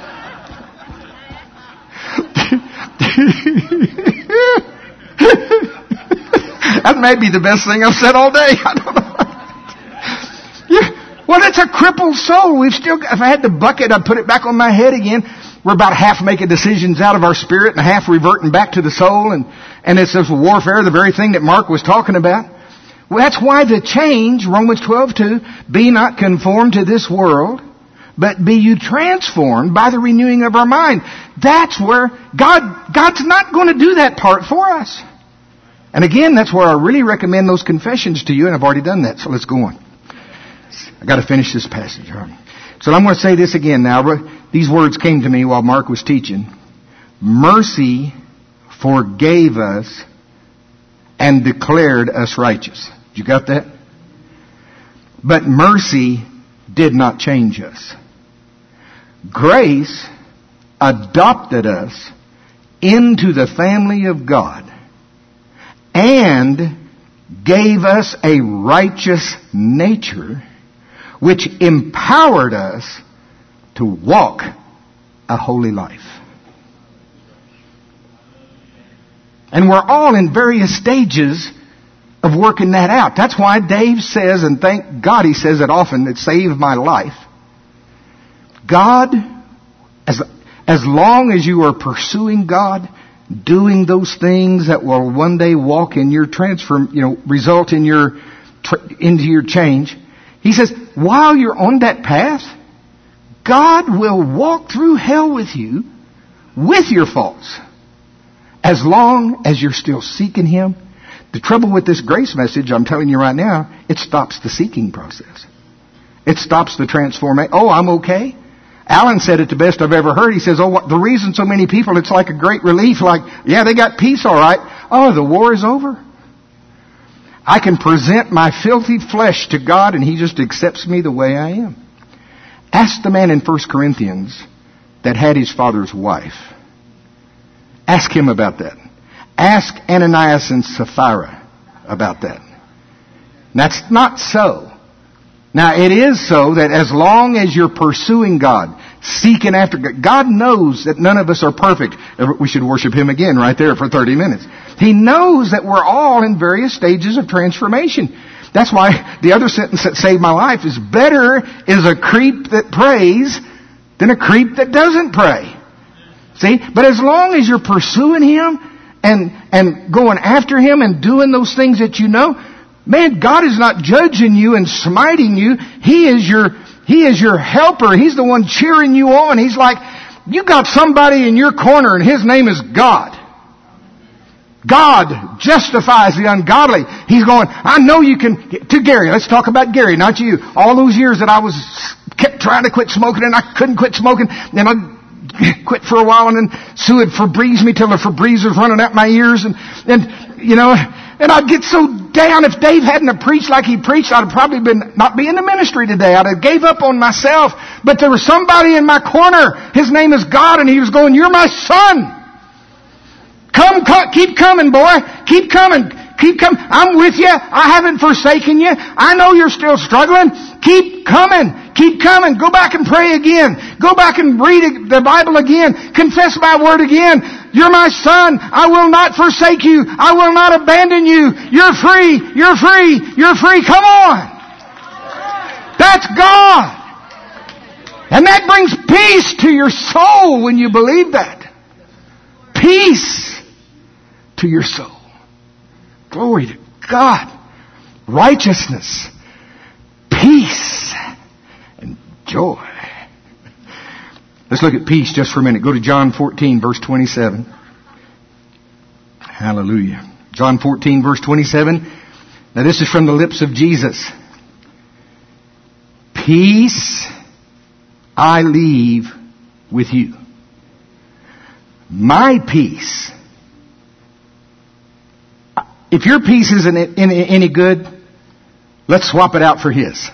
That may be the best thing I've said all day. I don't know. Yeah. Well, it's a crippled soul. If I had the bucket, I'd put it back on my head again. We're about half making decisions out of our spirit and half reverting back to the soul. And it's this warfare, the very thing that Mark was talking about. Well, that's why the change, Romans 12:2, be not conformed to this world, but be you transformed by the renewing of our mind. That's where God's not going to do that part for us. And again, that's where I really recommend those confessions to you, and I've already done that, so let's go on. I got to finish this passage. So I'm going to say this again now. These words came to me while Mark was teaching. Mercy forgave us and declared us righteous. You got that? But mercy did not change us. Grace adopted us into the family of God and gave us a righteous nature which empowered us to walk a holy life. And we're all in various stages of working that out. That's why Dave says, and thank God he says it often, it saved my life. God, as long as you are pursuing God, doing those things that will one day walk in your result in into your change, he says, while you're on that path, God will walk through hell with you, with your faults, as long as you're still seeking Him. The trouble with this grace message, I'm telling you right now, it stops the seeking process. It stops the transformation. Oh, I'm okay. Alan said it the best I've ever heard. He says, the reason so many people, it's like a great relief. Like, yeah, they got peace all right. Oh, the war is over. I can present my filthy flesh to God and He just accepts me the way I am. Ask the man in 1 Corinthians that had his father's wife. Ask him about that. Ask Ananias and Sapphira about that. That's not so. Now, it is so that as long as you're pursuing God, seeking after God, God knows that none of us are perfect. We should worship Him again right there for 30 minutes. He knows that we're all in various stages of transformation. That's why the other sentence that saved my life is, better is a creep that prays than a creep that doesn't pray. See? But as long as you're pursuing Him and going after Him and doing those things that you know, man, God is not judging you and smiting you. He is your helper. He's the one cheering you on. He's like, you got somebody in your corner and His name is God. God justifies the ungodly. He's going, I know you can. To Gary, let's talk about Gary, not you. All those years that I kept trying to quit smoking and I couldn't quit smoking. Then I quit for a while and then Sue would Febreze me till the Febreze was running out my ears. And I'd get so down. If Dave hadn't have preached like he preached, I'd have probably not be in the ministry today. I'd have gave up on myself. But there was somebody in my corner. His name is God, and He was going, you're my son. Come, keep coming, boy. Keep coming. Keep coming. I'm with you. I haven't forsaken you. I know you're still struggling. Keep coming. Keep coming. Go back and pray again. Go back and read the Bible again. Confess my word again. You're my son. I will not forsake you. I will not abandon you. You're free. You're free. You're free. Come on. That's God. And that brings peace to your soul when you believe that. Peace to your soul. Glory to God. Righteousness. Peace. And joy. Let's look at peace just for a minute. Go to John 14, verse 27. Hallelujah. John 14, verse 27. Now this is from the lips of Jesus. Peace I leave with you. My peace. If your peace isn't any good, let's swap it out for His.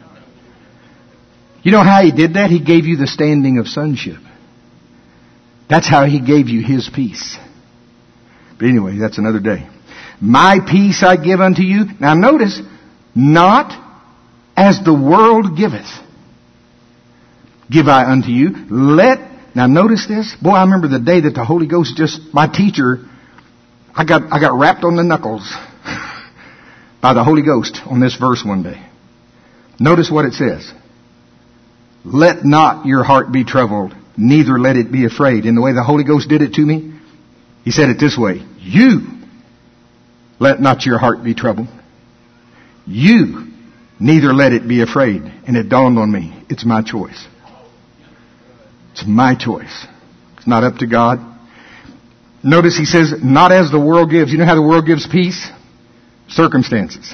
You know how He did that? He gave you the standing of sonship. That's how He gave you His peace. But anyway, that's another day. My peace I give unto you. Now notice, not as the world giveth, give I unto you. Let Now notice this. Boy, I remember the day that the Holy Ghost my teacher, I got wrapped on the knuckles by the Holy Ghost on this verse one day. Notice what it says. Let not your heart be troubled, neither let it be afraid. In the way the Holy Ghost did it to me, He said it this way. You let not your heart be troubled. You neither let it be afraid. And it dawned on me, it's my choice. It's my choice. It's not up to God. Notice He says, not as the world gives. You know how the world gives peace? Circumstances.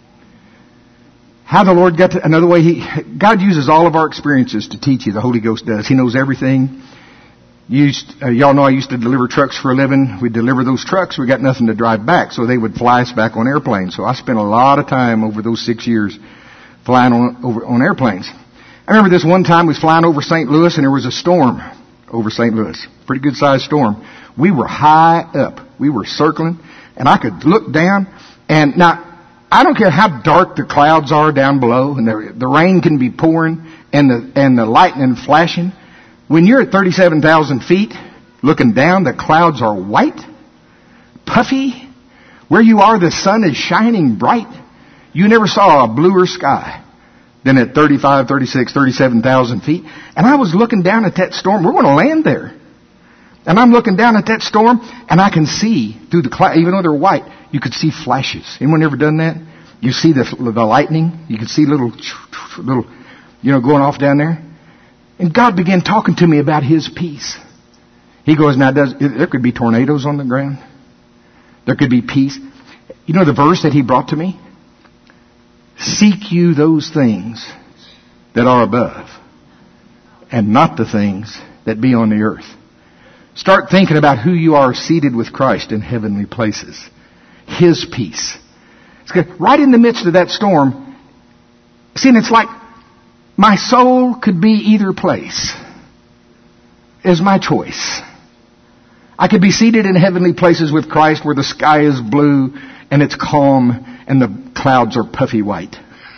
How the Lord got to another way. God uses all of our experiences to teach you. The Holy Ghost does. He knows everything. Y'all know I used to deliver trucks for a living. We'd deliver those trucks. We got nothing to drive back, so they would fly us back on airplanes. So I spent a lot of time over those 6 years flying on airplanes. I remember this one time we was flying over St. Louis, and there was a storm over St. Louis. Pretty good sized storm. We were high up. We were circling, and I could look down. And now, I don't care how dark the clouds are down below, and the rain can be pouring, and the lightning flashing. When you're at 37,000 feet, looking down, the clouds are white, puffy. Where you are, the sun is shining bright. You never saw a bluer sky than at 35, 36, 37,000 feet. And I was looking down at that storm. We're going to land there. And I'm looking down at that storm, and I can see through the cloud, even though they're white, you could see flashes. Anyone ever done that? You see the lightning. You can see little, going off down there. And God began talking to me about His peace. He goes, now there could be tornadoes on the ground. There could be peace. You know the verse that He brought to me? Seek you those things that are above, and not the things that be on the earth. Start thinking about who you are seated with Christ in heavenly places. His peace. It's good. Right in the midst of that storm, see, and it's like my soul could be either place. Is my choice. I could be seated in heavenly places with Christ where the sky is blue and it's calm and the clouds are puffy white.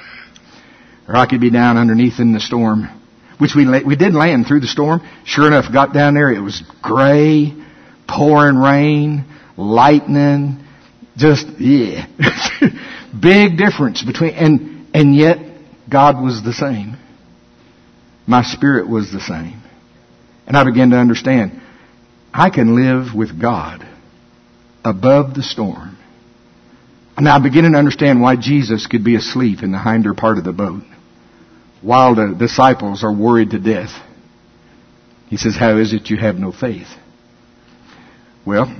Or I could be down underneath in the storm, which we did land through the storm. Sure enough, got down there. It was gray, pouring rain, lightning, just, yeah. Big difference between, and yet God was the same. My spirit was the same. And I began to understand, I can live with God above the storm. And I began to understand why Jesus could be asleep in the hinder part of the boat while the disciples are worried to death. He says, how is it you have no faith? Well,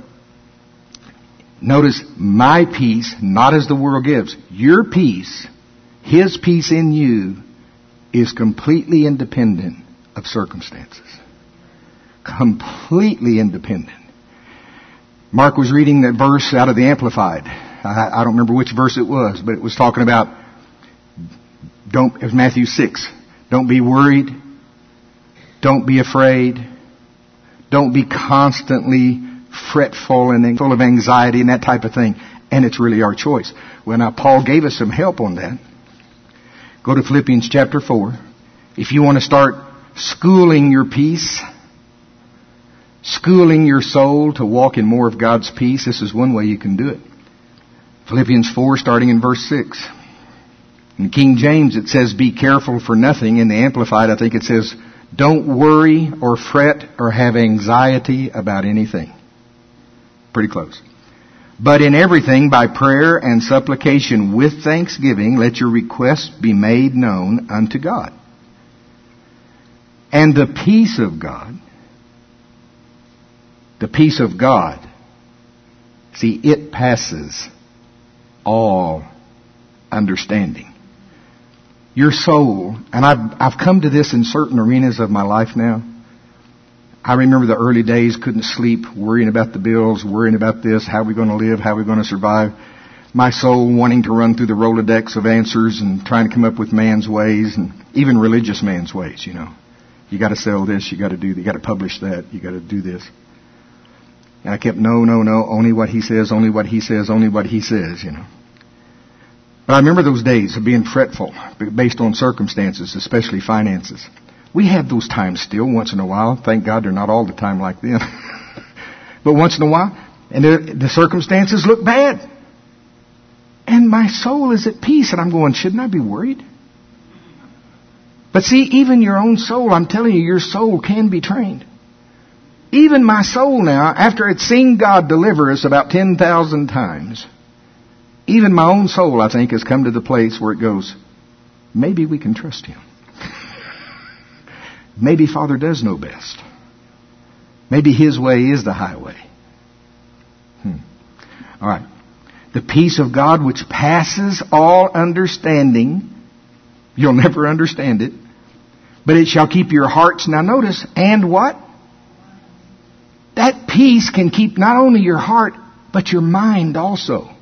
notice my peace, not as the world gives. Your peace, His peace in you, is completely independent of circumstances. Completely independent. Mark was reading that verse out of the Amplified. I don't remember which verse it was, but it was talking about, it was Matthew 6. Don't be worried. Don't be afraid. Don't be constantly fretful and full of anxiety and that type of thing. And it's really our choice. Well, now Paul gave us some help on that. Go to Philippians chapter 4. If you want to start schooling your peace, schooling your soul to walk in more of God's peace, this is one way you can do it. Philippians 4, starting in verse 6. In King James, it says, be careful for nothing. In the Amplified, I think it says, don't worry or fret or have anxiety about anything. Pretty close. But in everything, by prayer and supplication with thanksgiving, let your requests be made known unto God. And the peace of God, see, it passes all understanding. Your soul, and I've come to this in certain arenas of my life now. I remember the early days, couldn't sleep, worrying about the bills, worrying about this, how are we going to live, how are we going to survive. My soul wanting to run through the Rolodex of answers and trying to come up with man's ways, and even religious man's ways, you know. You got to sell this, you got to do that, you got to publish that, you got to do this. And I kept, no, only what he says, only what he says, only what he says, you know. But I remember those days of being fretful based on circumstances, especially finances. We have those times still once in a while. Thank God they're not all the time like them. But once in a while, and the circumstances look bad. And my soul is at peace, and I'm going, shouldn't I be worried? But see, even your own soul, I'm telling you, your soul can be trained. Even my soul now, after it's seen God deliver us about 10,000 times, even my own soul, I think, has come to the place where it goes, maybe we can trust Him. Maybe Father does know best. Maybe His way is the highway. All right. The peace of God which passes all understanding. You'll never understand it. But it shall keep your hearts. Now notice, and what? That peace can keep not only your heart, but your mind also.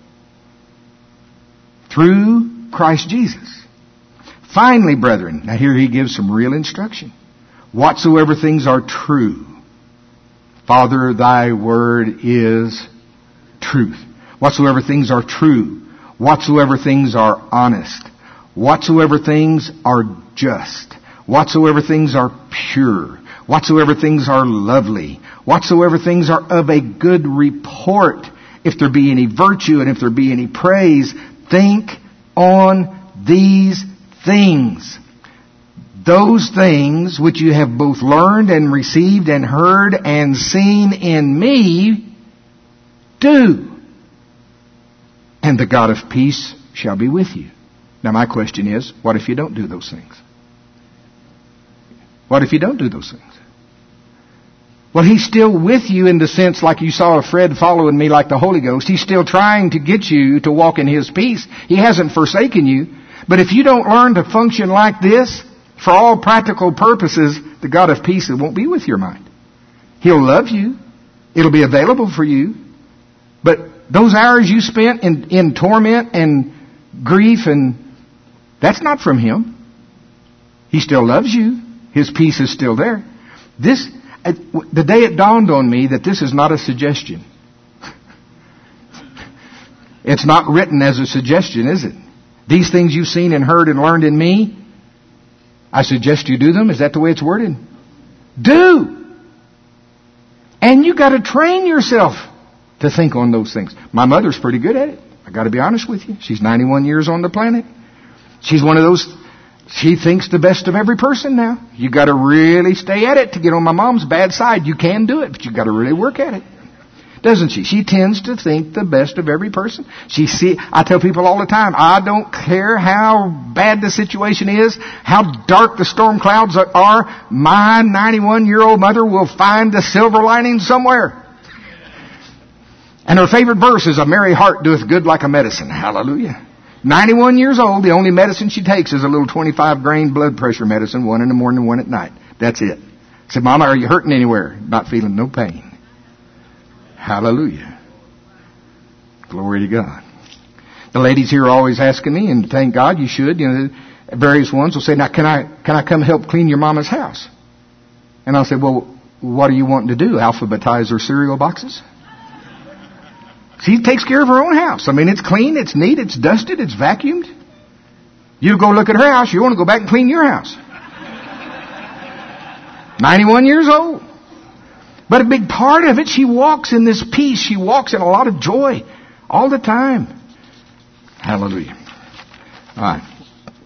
Through Christ Jesus. Finally, brethren, now here he gives some real instruction. Whatsoever things are true. Father, thy word is truth. Whatsoever things are true. Whatsoever things are honest. Whatsoever things are just. Whatsoever things are pure. Whatsoever things are lovely. Whatsoever things are of a good report. If there be any virtue and if there be any praise, think on these things. Those things which you have both learned and received and heard and seen in me, do. And the God of peace shall be with you. Now my question is, what if you don't do those things? What if you don't do those things? Well, He's still with you in the sense like you saw Fred following me like the Holy Ghost. He's still trying to get you to walk in His peace. He hasn't forsaken you. But if you don't learn to function like this, for all practical purposes, the God of peace won't be with your mind. He'll love you. It'll be available for you. But those hours you spent in torment and grief, and that's not from Him. He still loves you. His peace is still there. The day it dawned on me that this is not a suggestion. It's not written as a suggestion, is it? These things you've seen and heard and learned in me, I suggest you do them. Is that the way it's worded? Do! And you got to train yourself to think on those things. My mother's pretty good at it. I got to be honest with you. She's 91 years on the planet. She's one of those, she thinks the best of every person now. You got to really stay at it to get on my mom's bad side. You can do it, but you got to really work at it. Doesn't she? She tends to think the best of every person. I tell people all the time, I don't care how bad the situation is, how dark the storm clouds are, my 91-year-old mother will find the silver lining somewhere. And her favorite verse is, a merry heart doeth good like a medicine. Hallelujah. 91 years old, the only medicine she takes is a little 25-grain blood pressure medicine, one in the morning and one at night. That's it. I said, Mama, are you hurting anywhere? Not feeling no pain. Hallelujah. Glory to God. The ladies here are always asking me, and thank God you should. Various ones will say, now can I come help clean your mama's house? And I'll say, well, what are you wanting to do? Alphabetize her cereal boxes? She takes care of her own house. I mean, it's clean, it's neat, it's dusted, it's vacuumed. You go look at her house, you want to go back and clean your house. 91 years old. But a big part of it, she walks in this peace. She walks in a lot of joy all the time. Hallelujah. All right.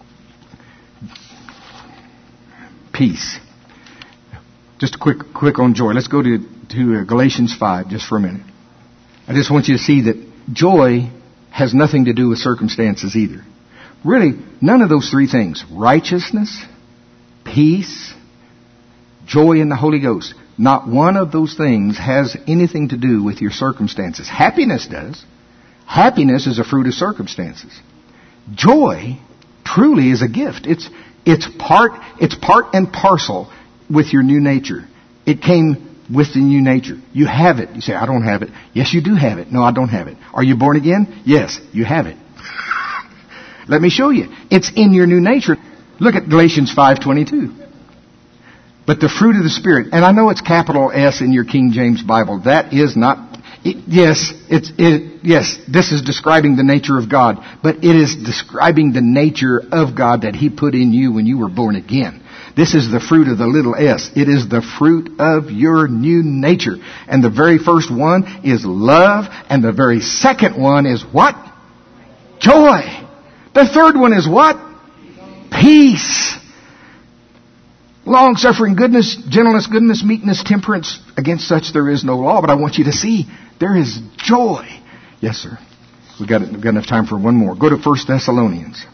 Peace. Just quick on joy. Let's go to Galatians 5 just for a minute. I just want you to see that joy has nothing to do with circumstances either. Really, none of those three things. Righteousness, peace, joy in the Holy Ghost. Not one of those things has anything to do with your circumstances. Happiness does. Happiness is a fruit of circumstances. Joy truly is a gift. It's part and parcel with your new nature. It came with the new nature. You have it. You say, I don't have it. Yes, you do have it. No, I don't have it. Are you born again? Yes, you have it. Let me show you. It's in your new nature. Look at Galatians 5:22. But the fruit of the Spirit, and I know it's capital S in your King James Bible. That is not, yes, this is describing the nature of God, but it is describing the nature of God that He put in you when you were born again. This is the fruit of the little s. It is the fruit of your new nature. And the very first one is love. And the very second one is what? Joy. The third one is what? Peace. Long-suffering, goodness, gentleness, goodness, meekness, temperance. Against such there is no law. But I want you to see there is joy. Yes, sir. We've got enough time for one more. Go to 1 Thessalonians.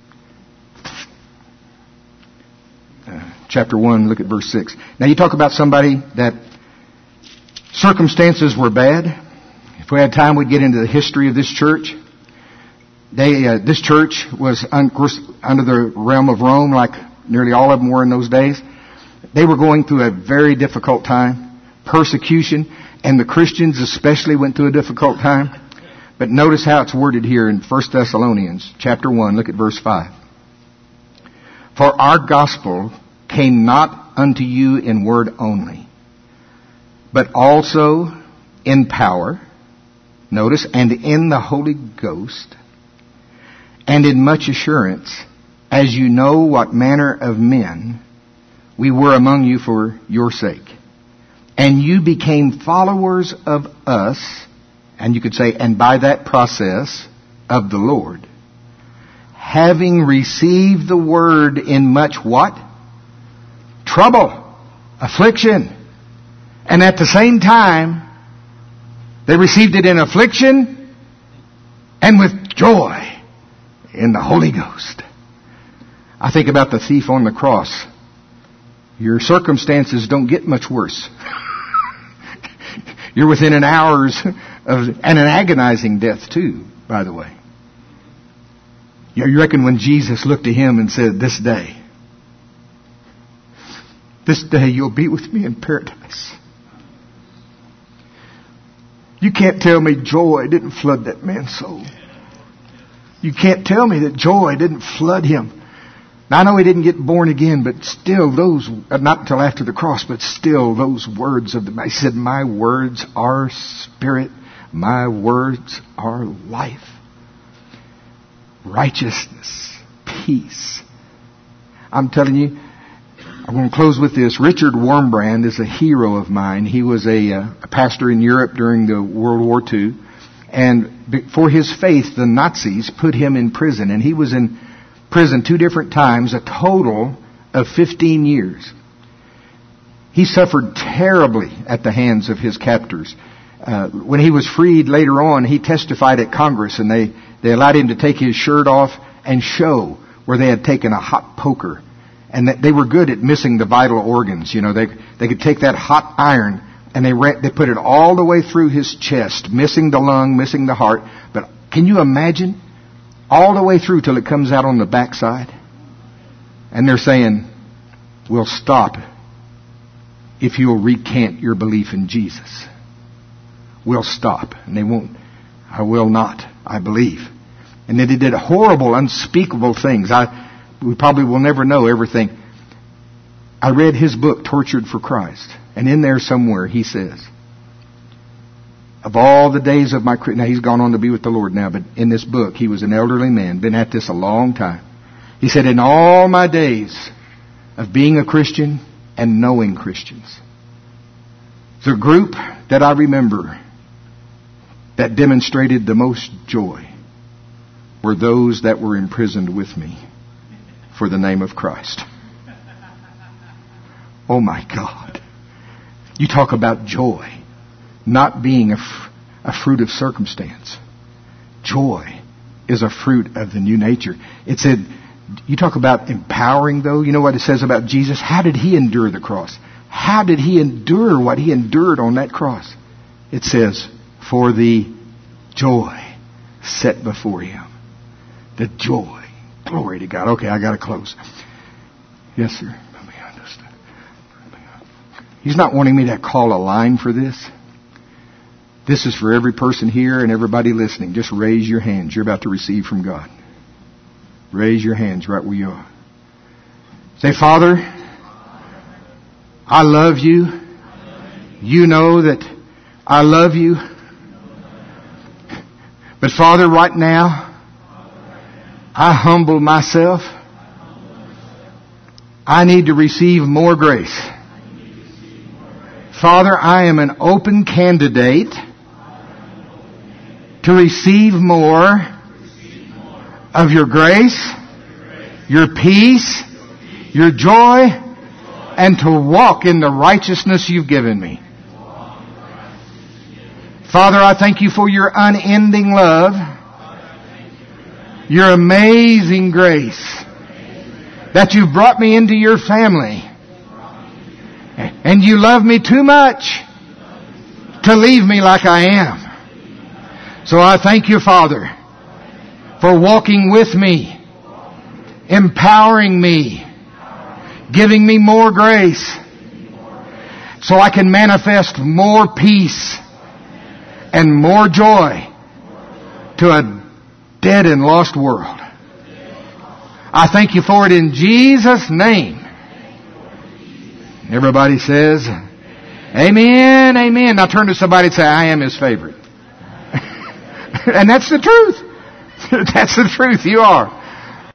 Chapter 1, look at verse 6. Now you talk about somebody that circumstances were bad. If we had time, we'd get into the history of this church. This church was, of course, under the realm of Rome, like nearly all of them were in those days. They were going through a very difficult time, persecution, and the Christians especially went through a difficult time. But notice how it's worded here in 1 Thessalonians chapter 1, look at verse 5. For our gospel came not unto you in word only, but also in power, notice, and in the Holy Ghost, and in much assurance, as you know what manner of men we were among you for your sake. And you became followers of us, and you could say, and by that process, of the Lord, having received the word in much what? Trouble, affliction. And at the same time, they received it in affliction and with joy in the Holy Ghost. I think about the thief on the cross. Your circumstances don't get much worse. You're within an hour's of, and an agonizing death too, by the way. You reckon when Jesus looked at him and said, this day you'll be with me in paradise. You can't tell me joy didn't flood that man's soul. You can't tell me that joy didn't flood him. Now I know he didn't get born again, but still those, not until after the cross, but still those words of he said, my words are spirit, my words are life. Righteousness, peace. I'm telling you, I'm going to close with this. Richard Wurmbrand is a hero of mine. He was a pastor in Europe during the World War II. And for his faith, the Nazis put him in prison. And he was in prison 2 different times, a total of 15 years. He suffered terribly at the hands of his captors. When he was freed later on, he testified at Congress, and they allowed him to take his shirt off and show where they had taken a hot poker. And that they were good at missing the vital organs. You know, they could take that hot iron and they put it all the way through his chest, missing the lung, missing the heart. But can you imagine? All the way through till it comes out on the backside. And they're saying, we'll stop if you'll recant your belief in Jesus. We'll stop. And they won't. I will not. I believe. And then they did horrible, unspeakable things. We probably will never know everything. I read his book, Tortured for Christ. And in there somewhere he says, of all the days of my... Now he's gone on to be with the Lord now, but in this book, he was an elderly man, been at this a long time. He said, in all my days of being a Christian and knowing Christians, the group that I remember that demonstrated the most joy were those that were imprisoned with me for the name of Christ. Oh my God. You talk about joy not being a fruit of circumstance. Joy is a fruit of the new nature. It said, you talk about empowering though. You know what it says about Jesus? How did he endure the cross? How did he endure what he endured on that cross? It says, for the joy set before him. The joy. Glory to God. Okay, I got to close. Yes, sir. He's not wanting me to call a line for this. This is for every person here and everybody listening. Just raise your hands. You're about to receive from God. Raise your hands right where you are. Say, Father, I love you. You know that I love you. But Father, right now, I humble myself. I need to receive more grace. Father, I am an open candidate to receive more of your grace, your peace, your joy, and to walk in the righteousness you've given me. Father, I thank you for your unending love, your amazing grace, that you've brought me into your family. And you love me too much to leave me like I am. So I thank you, Father, for walking with me, empowering me, giving me more grace, so I can manifest more peace and more joy to a dead and lost world. I thank you for it in Jesus' name. Everybody says, amen, amen. Now turn to somebody and say, I am his favorite. And that's the truth. That's the truth. You are.